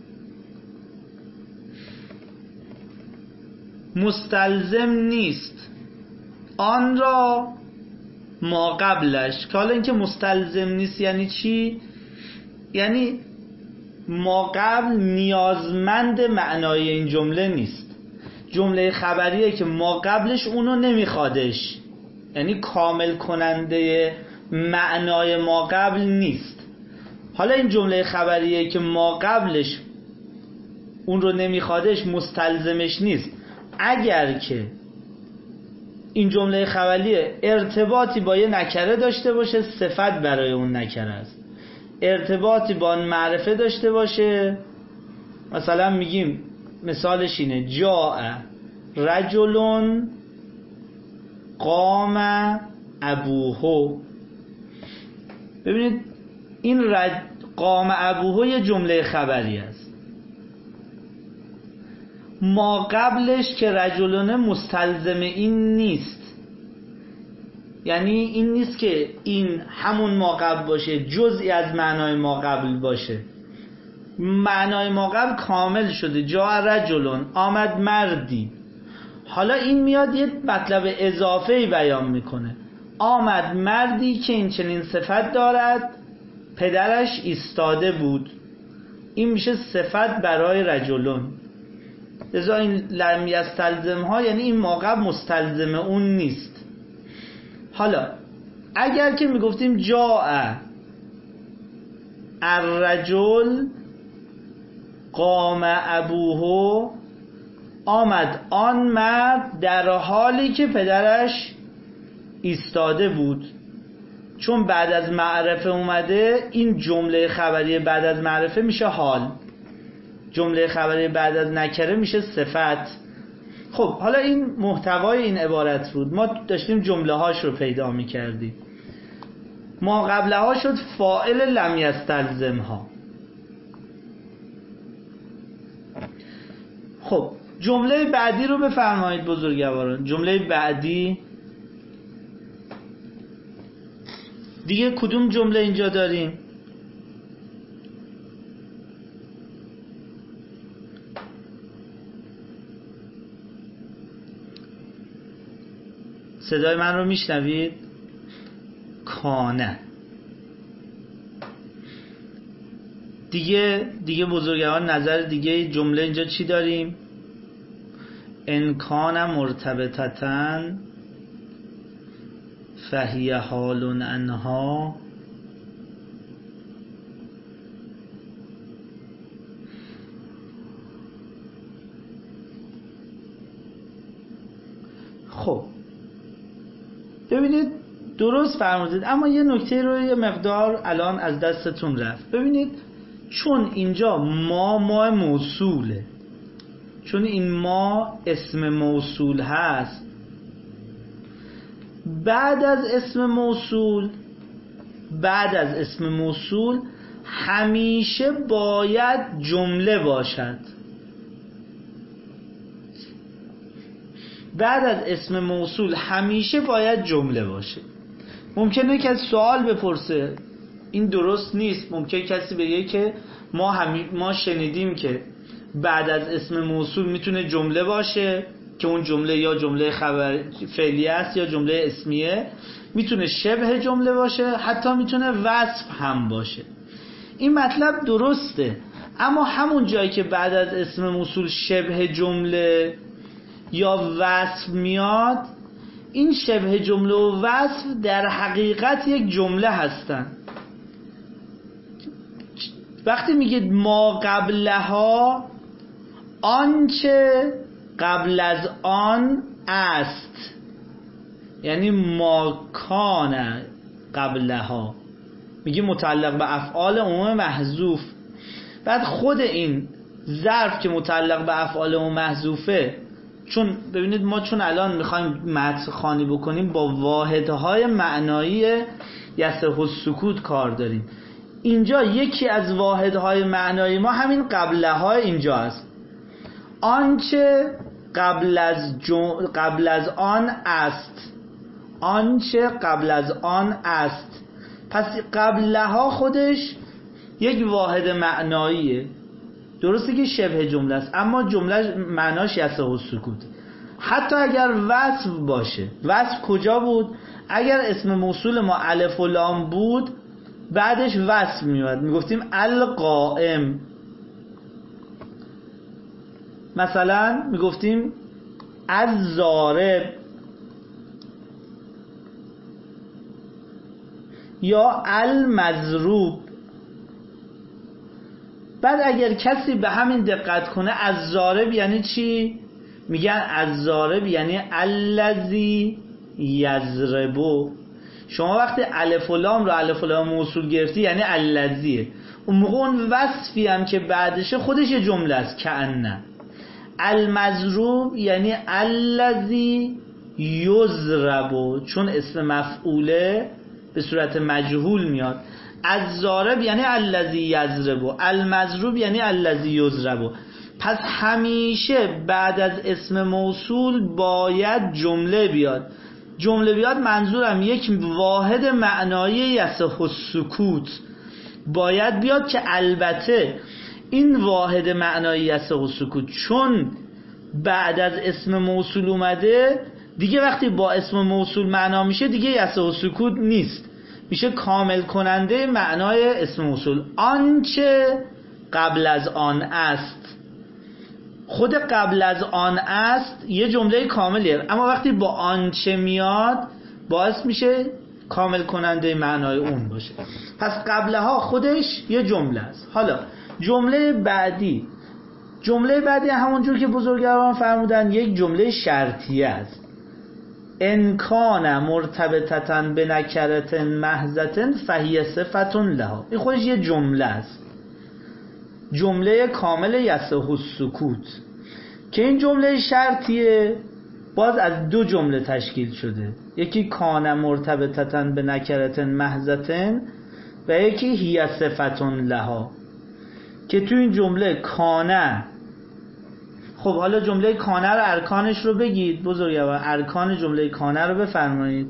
مستلزم نیست آن را ما قبلش. که حالا اینکه مستلزم نیست یعنی چی؟ یعنی ما قبل نیازمند معنای این جمله نیست. جمله خبریه که ما قبلش اونو نمیخوادش، یعنی کامل کننده معنای ما قبل نیست. حالا این جمله خبریه که ما قبلش اون رو نمیخوادش، مستلزمش نیست. اگر که این جمله خبریه ارتباطی با یه نکره داشته باشه، صفت برای اون نکره است. ارتباطی با اون معرفه داشته باشه، مثلا میگیم مثالش اینه جاء رجل قام ابوه. ببینید این قام ابوه یه جمله خبری است. ما قبلش که رجلونه مستلزم این نیست، یعنی این نیست که این همون ما قبل باشه، جزئی از معنای ما قبل باشه. معنای ما قبل کامل شده، جاء رجلون، آمد مردی. حالا این میاد یه مطلب اضافه‌ای بیان میکنه، آمد مردی که این چنین صفت دارد، پدرش ایستاده بود. این میشه صفت برای رجلون. لذا این لم یستلزم ها یعنی این ما قبل مستلزم اون نیست. حالا اگر که میگفتیم جاء الرجل قام ابوه، آمد آن مرد در حالی که پدرش ایستاده بود. چون بعد از معرفه اومده، این جمله خبری بعد از معرفه میشه حال، جمله خبری بعد از نکره میشه صفت. خب حالا این محتوای این عبارت بود، ما داشتیم جمله هاش رو پیدا میکردیم. ما قبله ها شد فاعل لم یستلزم ها. خب جمله بعدی رو بفرمایید بزرگواران. جمله بعدی دیگه کدوم جمله اینجا داریم؟ صدای من رو میشنوید؟ کانه. دیگه بزرگواران نظر دیگه جمله اینجا چی داریم؟ ان کان مرتبطتن فهی حال عنها. خب ببینید درست فرمودید، اما یه نکته رو یه مقدار الان از دستتون رفت. ببینید چون اینجا ما موصوله، چون این ما اسم موصول هست، بعد از اسم موصول همیشه باید جمله باشد. بعد از اسم موصول همیشه باید جمله باشه. ممکنه کسی سوال بپرسه این درست نیست، ممکنه کسی بگه که ما شنیدیم که بعد از اسم موصول میتونه جمله باشه که اون جمله یا جمله خبر فعلیه است یا جمله اسمیه، میتونه شبه جمله باشه، حتی میتونه وصف هم باشه. این مطلب درسته، اما همون جایی که بعد از اسم موصول شبه جمله یا وصف میاد، این شبه جمله و وصف در حقیقت یک جمله هستن. وقتی میگید ما قبلها، آنچه قبل از آن است، یعنی ما کان قبلها، میگه متعلق به افعال عموم محذوف. بعد خود این ظرف که متعلق به افعال عموم محذوفه، چون ببینید ما چون الان میخوایم متن خوانی بکنیم با واحدهای معنایی یصح السکوت کار داریم. اینجا یکی از واحدهای معنایی ما همین قبلهای اینجا است. آنچه قبل از آن است، آنچه قبل از آن است. پس قبلها خودش یک واحد معناییه، درسته که شبه جمله است، اما جمله معناش یصح السکوت. حتی اگر وصف باشه، وصف کجا بود؟ اگر اسم موصول ما الف و لام بود، بعدش وصف میاد، میگفتیم القائم. مثلا میگفتیم الضارب یا المضروب. بعد اگر کسی به همین دقت کنه، الضارب یعنی چی؟ میگن الضارب یعنی الذی یضربو. شما وقتی الف و لام رو الف و لام موصول گرفتی یعنی الذیه، اون موقع اون وصفی هم که بعدشه خودش یه جمله است. کأنه المضروب یعنی الذی یضربو، چون اسم مفعوله به صورت مجهول میاد. الضارب یعنی الذی یضربو، المضروب یعنی الذی یضربو. پس همیشه بعد از اسم موصول باید جمله بیاد. جمله بیاد منظورم یک واحد معنایی یصح السکوت باید بیاد، که البته این واحد معنایی یصح السکوت چون بعد از اسم موصول اومده، دیگه وقتی با اسم موصول معنا میشه دیگه یصح السکوت نیست، میشه کامل کننده معنای اسم موصول. آنچه قبل از آن است، خود قبل از آن است یه جمله کاملیه، اما وقتی با آنچه میاد باعث میشه کامل کننده معنای اون باشه. پس قبلها خودش یه جمله است. حالا جمله بعدی همونجور که بزرگواران فرمودن یک جمله شرطیه است. ان کان مرتبطة بنکرة محضة فهی صفة لها. این خودش یه جمله است، جمله کامل یصح السکوت، که این جمله شرطیه باز از دو جمله تشکیل شده. یکی کان مرتبطة بنکرة محضة و یکی هی صفة لها، که تو این جمله کانه. خب حالا جمله کانه رو ارکانش رو بگید بزرگوار، ارکان جمله کانه رو بفرمایید.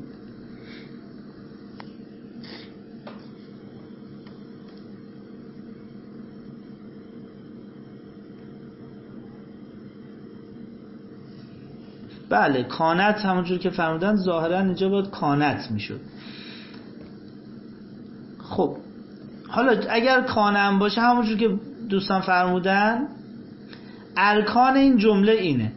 بله کانت همونجور که فرمودن ظاهرا اینجا باید کانت میشد. خب حالا اگر کانه هم باشه همونجور که دوستان فرمودن ارکان این جمله اینه: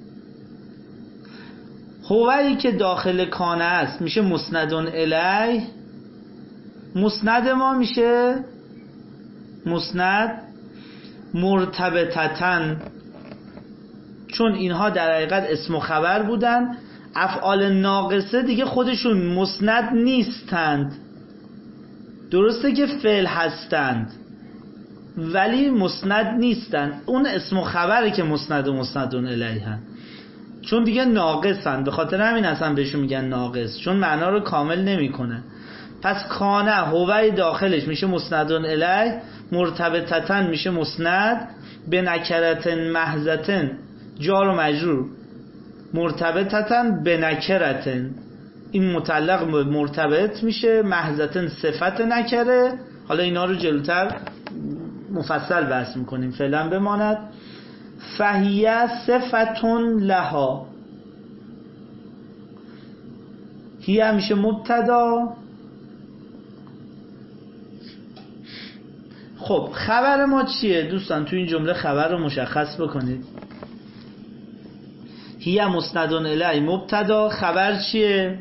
هوایی که داخل کانه است میشه مسند الیه، مسند ما میشه مسند مرتبطتن، چون اینها در حقیقت اسم و خبر بودن. افعال ناقصه دیگه خودشون مسند نیستند، درسته که فعل هستند ولی مسند نیستند. اون اسم و خبره که مسند و مسندون الیه، چون دیگه ناقصن، به خاطر همین اصلا بهشون میگن ناقص، چون معنا رو کامل نمیکنه. پس کانه هوای داخلش میشه مسندون الیه، مرتبطتن میشه مسند، به نکرتن محضتن جار و مجرور، مرتبطتن به نکرتن این متعلق مرتبط میشه، محضتن صفت نکره. حالا اینا رو جلوتر مفصل بحث میکنیم، فعلا بماند. فهیه صفتون لها، هیه میشه مبتدا. خب خبر ما چیه دوستان؟ تو این جمله خبر رو مشخص بکنید. هیه مسندون الیه مبتدا، خبر چیه؟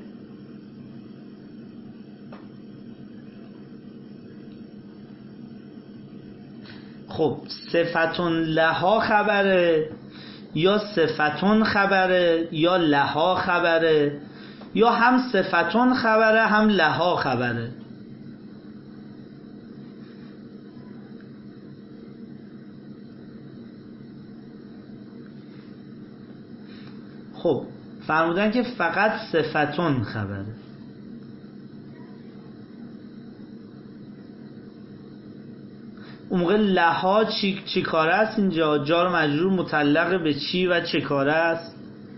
خب صفتون لها خبره، یا صفتون خبره، یا لها خبره، یا هم صفتون خبره هم لها خبره. خب فرمودن که فقط صفتون خبره. اون موقع لها چی کاره است؟ اینجا جار و مجرور متعلق به چی و چه کاره است؟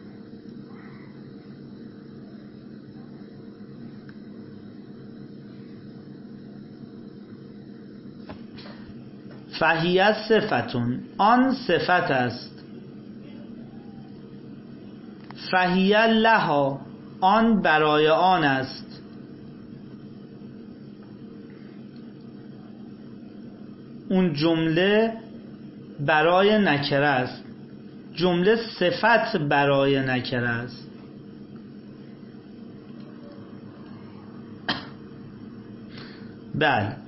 فهیه صفتون، آن صفت است. فهیه لها، آن برای آن است. اون جمله برای نکره است، جمله صفت برای نکره است. بله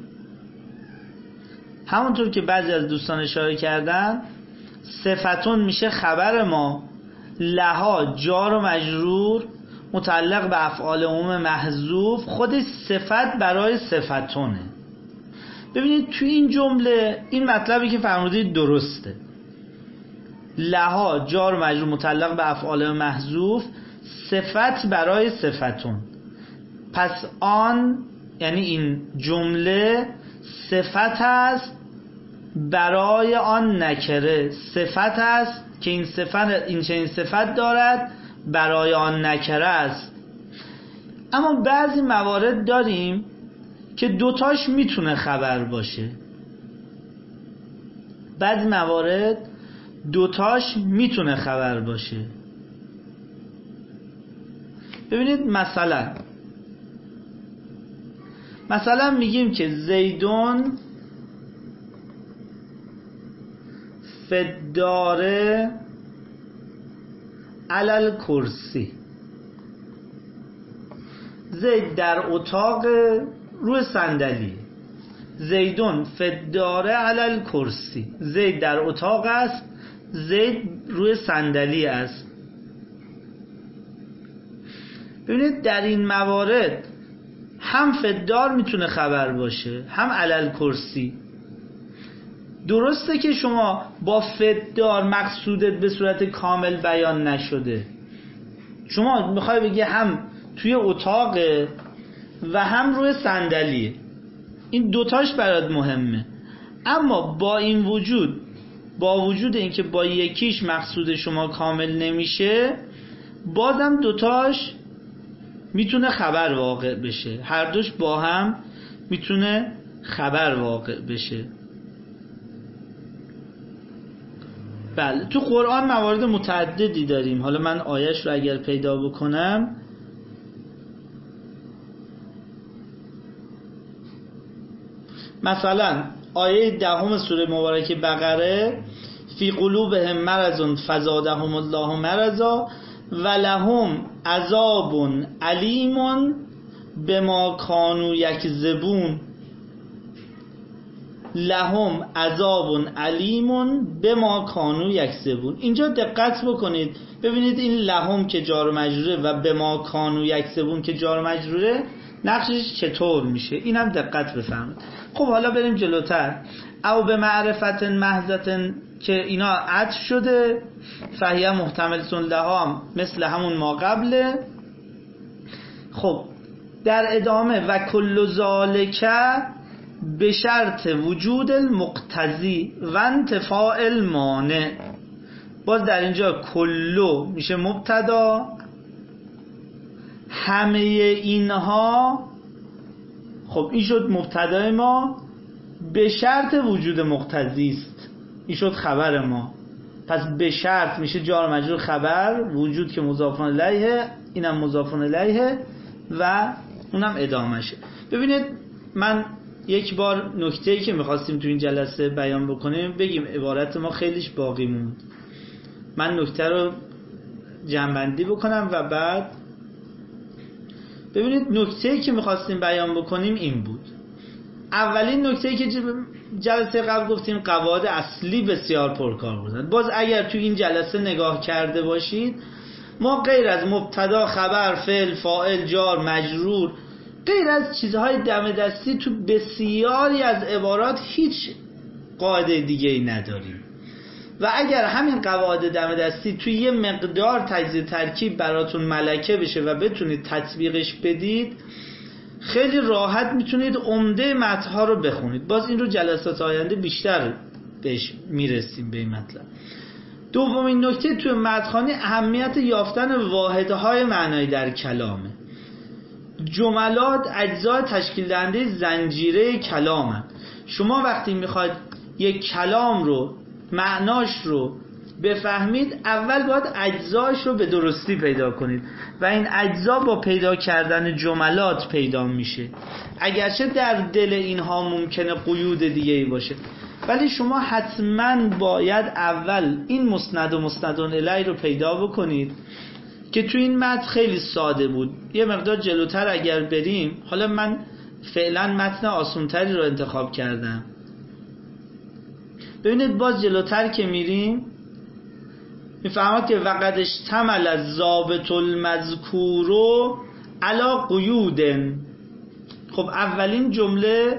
همونطور که بعضی از دوستان اشاره کردن، صفتون میشه خبر ما، لها جار و مجرور متعلق به افعال عموم محذوف، خودش صفت برای صفتونه. ببینید توی این جمله این مطلبی که فرمودید درسته، لها جار و مجرور متعلق به افعال محذوف، صفت برای صفتون. پس آن یعنی این جمله صفت است برای آن نکره، صفت است که این چنین صفت دارد برای آن نکره است. اما بعضی موارد داریم که دوتاش میتونه خبر باشه، بعضی موارد دوتاش میتونه خبر باشه. ببینید مثلا میگیم که زیدون فداره علل کرسی، زید در اتاق روی صندلی. زیدون فداره علی کرسی. زید در اتاق است، زید روی صندلی است. ببینید در این موارد هم فدار میتونه خبر باشه، هم علی کرسی. درسته که شما با فدار مقصودت به صورت کامل بیان نشده، شما میخوای بگی هم توی اتاقه و هم روی صندلیه، این دوتاش برات مهمه. اما با این وجود، با وجود اینکه با یکیش مقصود شما کامل نمیشه، بازم دوتاش میتونه خبر واقع بشه، هر دوش با هم میتونه خبر واقع بشه. بله تو قرآن موارد متعددی داریم. حالا من آیش رو اگر پیدا بکنم، مثلا آیه 10 سوره مبارکه بقره، فی قلوبهم مرض فزادهم الله مرضا ولهم عذاب علیم بما کانوا یکذبون. لهم عذاب علیم بما کانوا یکذبون. اینجا دقت بکنید ببینید این لهم که جار و مجروره و بما کانوا یکذبون که جار و مجروره نقشش چطور میشه، اینم دقت بفرمایید. خب حالا بریم جلوتر. او به معرفت محضتن که اینا عطف شده، فهیه محتملتون لها مثل همون ما قبله. خب در ادامه و کل ذالک به شرط وجود المقتضی و انتفاء المانع. باز در اینجا کلو میشه مبتدا، همه اینها. خب این شد مبتدای ما، به شرط وجود مقتضی است، این شد خبر ما. پس به شرط میشه جار مجرور خبر، وجود که مضاف الیه، اینم مضاف الیه و اونم ادامشه. ببینید من یک بار نکته‌ای که می‌خواستیم تو این جلسه بیان بکنیم بگیم، عبارت ما خیلیش باقی موند. من نکته رو جمع‌بندی بکنم و بعد ببینید نکته‌ای که می‌خواستیم بیان بکنیم این بود. اولین نکته‌ای که جلسه قبل گفتیم قواعد اصلی بسیار پرکار بودن. باز اگر تو این جلسه نگاه کرده باشید، ما غیر از مبتدا، خبر، فعل، فاعل، جار، مجرور، غیر از چیزهای دم دستی تو بسیاری از عبارات هیچ قاعده دیگه ای نداریم. و اگر همین قواعد دم دستی توی یه مقدار تجزیه ترکیب براتون ملکه بشه و بتونید تطبیقش بدید، خیلی راحت میتونید عمده متن‌ها رو بخونید. باز این رو جلسات آینده بیشتر بهش میرسیم به این مطلب. دومین نکته توی متن‌خوانی اهمیت یافتن واحدهای معنایی در کلامه. جملات اجزای تشکیل دهنده زنجیره کلامن. شما وقتی میخواید یک کلام رو، معناش رو بفهمید، اول باید اجزاش رو به درستی پیدا کنید و این اجزا با پیدا کردن جملات پیدا میشه. اگرچه در دل اینها ممکنه قیود دیگه ای باشه، ولی شما حتما باید اول این مسند و مسندون الیه رو پیدا بکنید که تو این متن خیلی ساده بود. یه مقدار جلوتر اگر بریم، حالا من فعلا متن آسان‌تری رو انتخاب کردم. ببینید باز جلوتر که میریم میفهمید که وقد اشتمل الضابط المذکور علی قیود. خب اولین جمله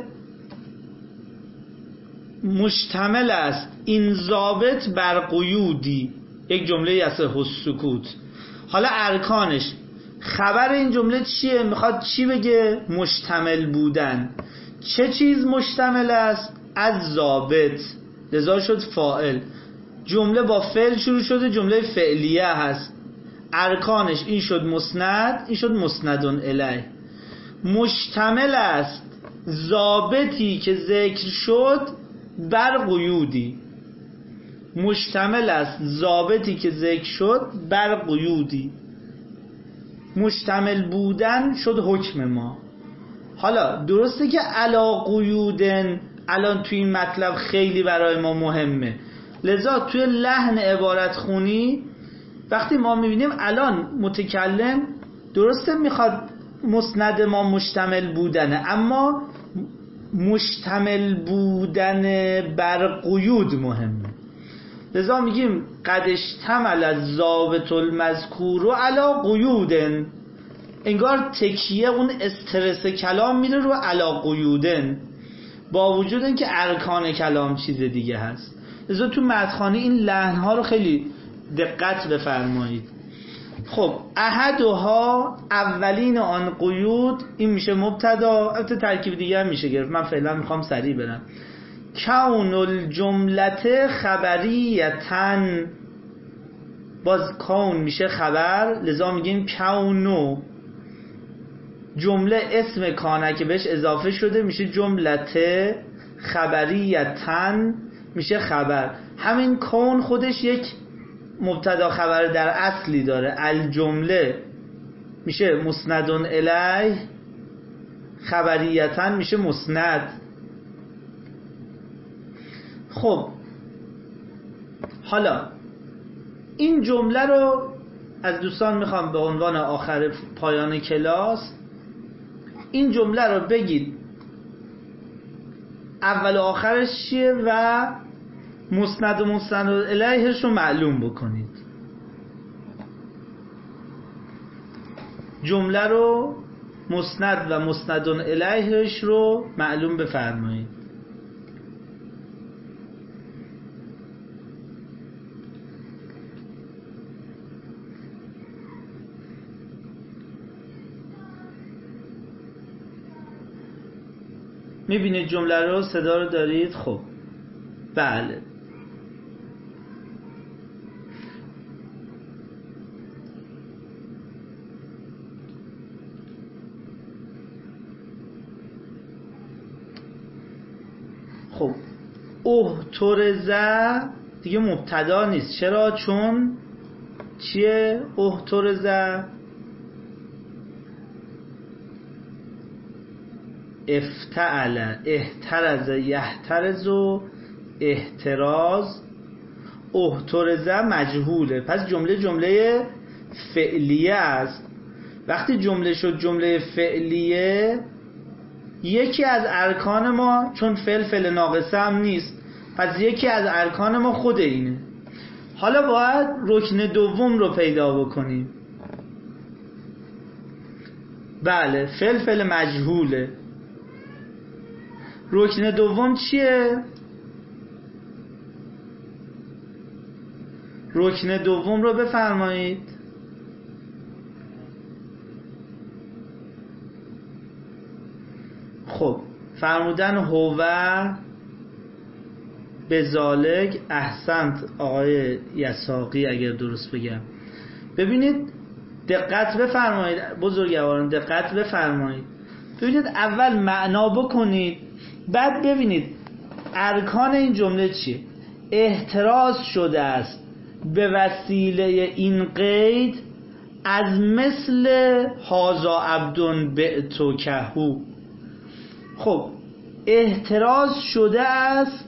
مشتمل است این ضابط بر قیودی، یک جمله یصح السکوت. حالا ارکانش، خبر این جمله چیه؟ میخواد چی بگه؟ مشتمل بودن. چه چیز مشتمل است؟ از ضابط، لذا شد فاعل. جمله با فعل شروع شده، جمله فعلیه هست. ارکانش این شد مسند، این شد مسندون الیه. مشتمل است ضابطی که ذکر شد بر قیودی. مشتمل است ضابطی که ذکر شد بر قیودی. مشتمل بودن شد حکم ما. حالا درسته که علا قیودن الان توی این مطلب خیلی برای ما مهمه، لذا توی لحن عبارت خونی وقتی ما میبینیم الان متکلم درسته میخواد مسند ما مشتمل بودنه، اما مشتمل بودن بر قیود مهمه. لذا میگیم قد اشتمل الضابط المذکور علی قیودن، انگار تکیه اون استرس کلام میره رو علی قیودن، با وجود اینکه ارکان کلام چیز دیگه هست. لذا تو مدخانی این لحن‌ها رو خیلی دقت بفرمایید. خب احدها، اولین آن قیود، این میشه مبتدا. البته ترکیب دیگه هم میشه گرفت، من فعلا میخوام سریع برم. کون الجملت خبریتن، باز کون میشه خبر، لذا میگیم کونو. جمله اسم کانه که بهش اضافه شده میشه جملت خبریتن، میشه خبر. همین کون خودش یک مبتدا خبر در اصلی داره. الجمله میشه مسندون الیه، خبریتن میشه مسند. خب حالا این جمله رو از دوستان میخوام به عنوان آخر پایان کلاس این جمله رو بگید اول و آخرش چیه و مسند و مسند الیهش رو معلوم بکنید. جمله رو مسند و مسند الیهش رو معلوم بفرمایید. میبینید جمله رو، صدا رو دارید؟ خب بله. خب احترزه دیگه مبتدا نیست. چرا؟ چون چیه؟ احترزه افتعل، احترز، یحترز و احتراز. احترزه مجهوله، پس جمله فعلیه است. وقتی جمله شد جمله فعلیه، یکی از ارکان ما، چون فعل ناقصه هم نیست، پس یکی از ارکان ما خود اینه. حالا باید رکن دوم رو پیدا بکنیم. بله، فعل مجهوله. رکن دوم چیه؟ رکن دوم رو بفرمایید. خب فرمودن هوه بذالک. احسنت آقای یساقی اگر درست بگم. ببینید دقت بفرمایید بزرگواران، دقت بفرمایید. ببینید اول معنا بکنید، بعد ببینید ارکان این جمله چیه. احتراز شده است به وسیله این قید از مثل هازا عبدون بعتو کهو. خب احتراز شده است،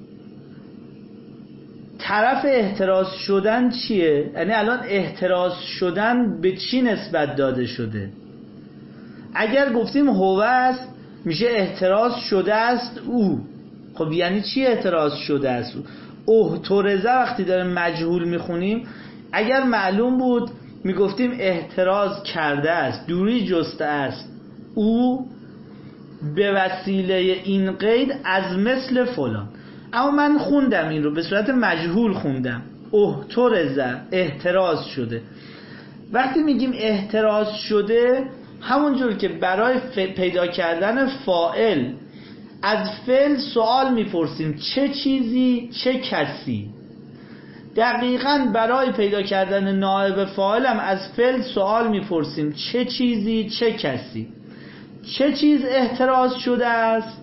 طرف احتراز شدن چیه؟ یعنی الان احتراز شدن به چی نسبت داده شده؟ اگر گفتیم هو است میشه احتراز شده است او. خب یعنی چی احتراز شده است او؟ احترزه وقتی داره مجهول میخونیم، اگر معلوم بود میگفتیم احتراز کرده است، دوری جسته است او به وسیله این قید از مثل فلان. اما من خوندم این رو به صورت مجهول خوندم. احترزه احتراز شده. وقتی میگیم احتراز شده، همونجور که برای پیدا کردن فاعل از فعل سوال میپرسیم چه چیزی چه کسی، دقیقاً برای پیدا کردن نائب فاعل هم از فعل سوال میپرسیم چه چیزی چه کسی. چه چیز احتراز شده است؟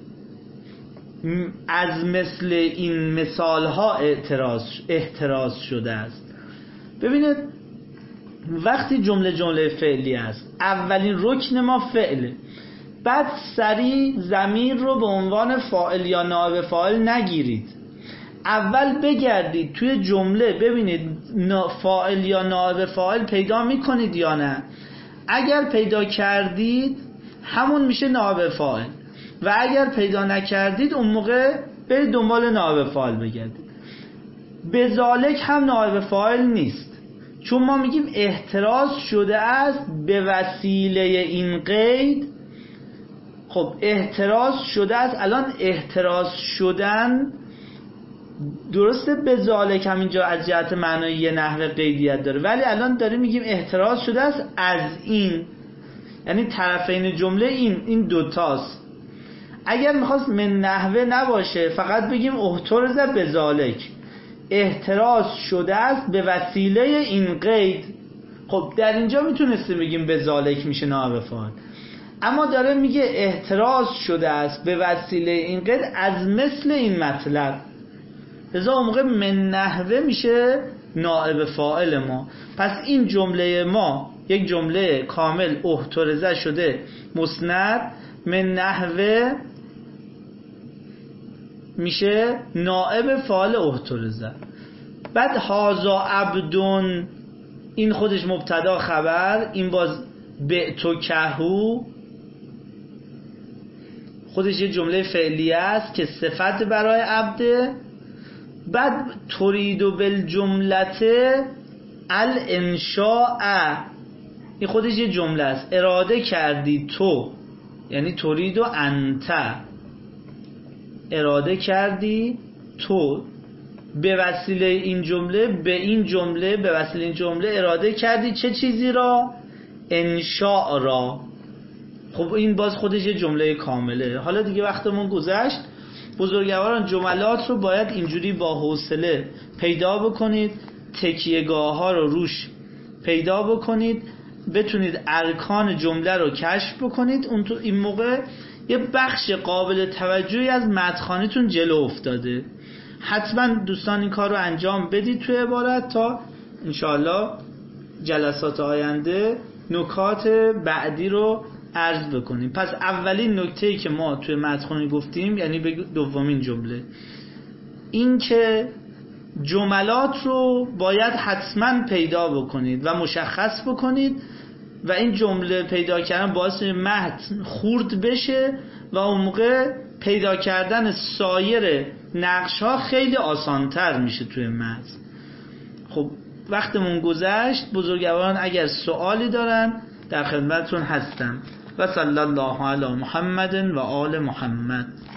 از مثل این مثال ها احتراز شده است. ببینید وقتی جمله فعلی است، اولین رکن ما فعله، بعد سریع ضمیر رو به عنوان فاعل یا نائب فاعل نگیرید. اول بگردید توی جمله ببینید فاعل یا نائب فاعل پیدا میکنید یا نه. اگر پیدا کردید همون میشه نائب فاعل و اگر پیدا نکردید اون موقع برید دنبال نائب فاعل بگردید. بذالک هم نائب فاعل نیست، چون ما میگیم احتراز شده است به وسیله این قید. خب احتراز شده است، الان احتراز شدن درسته بذالک هم اینجا از جهت معنایی یه نحوه قیدیت داره، ولی الان داریم میگیم احتراز شده است از این، یعنی طرفین جمله این دوتاست. اگر میخواست من نحوه نباشه فقط بگیم احترز بذالک، احتراز شده است به وسیله این قید. خب در اینجا میتونستیم بگیم بذالک میشه نائب فاعل، اما داره میگه احتراز شده است به وسیله این قید از مثل این مطلب، لذا اون موقع من نحوه میشه نائب فاعل ما. پس این جمله ما یک جمله کامل احترزه شده مسند، من نحوه میشه نائب فاعل احترزه. بعد هازا عبدون، این خودش مبتدا خبر، این باز بعتو کهو خودش یه جمله فعلیه است که صفت برای عبده. بعد ترید بالجملت الانشاء، این خودش یه جمله است، اراده کردی تو، یعنی ترید انت، اراده کردی تو به وسیله این جمله، به این جمله، به وسیله این جمله اراده کردی چه چیزی را؟ انشاء را. خب این باز خودش یه جمله کامله. حالا دیگه وقتمون گذشت. بزرگواران جملات رو باید اینجوری با حوصله پیدا بکنید، تکیه‌گاه ها رو روش پیدا بکنید، بتونید ارکان جمله رو کشف بکنید. اون تو این موقع یه بخش قابل توجهی از متن‌خوانیتون جلو افتاده. حتما دوستان این کار رو انجام بدید توی عبارت تا انشاءالله جلسات آینده نکات بعدی رو عرض بکنیم. پس اولین نکته‌ای که ما توی متن‌خوانی گفتیم، یعنی به دومین جمله، این که جملات رو باید حتما پیدا بکنید و مشخص بکنید و این جمله پیدا کردن باعث متن خورد بشه و اون موقع پیدا کردن سایر نقش ها خیلی آسانتر میشه توی متن. خب وقتمون گذشت. بزرگواران اگر سوالی دارن در خدمتتون هستم. و صلی الله علی محمد و آل محمد.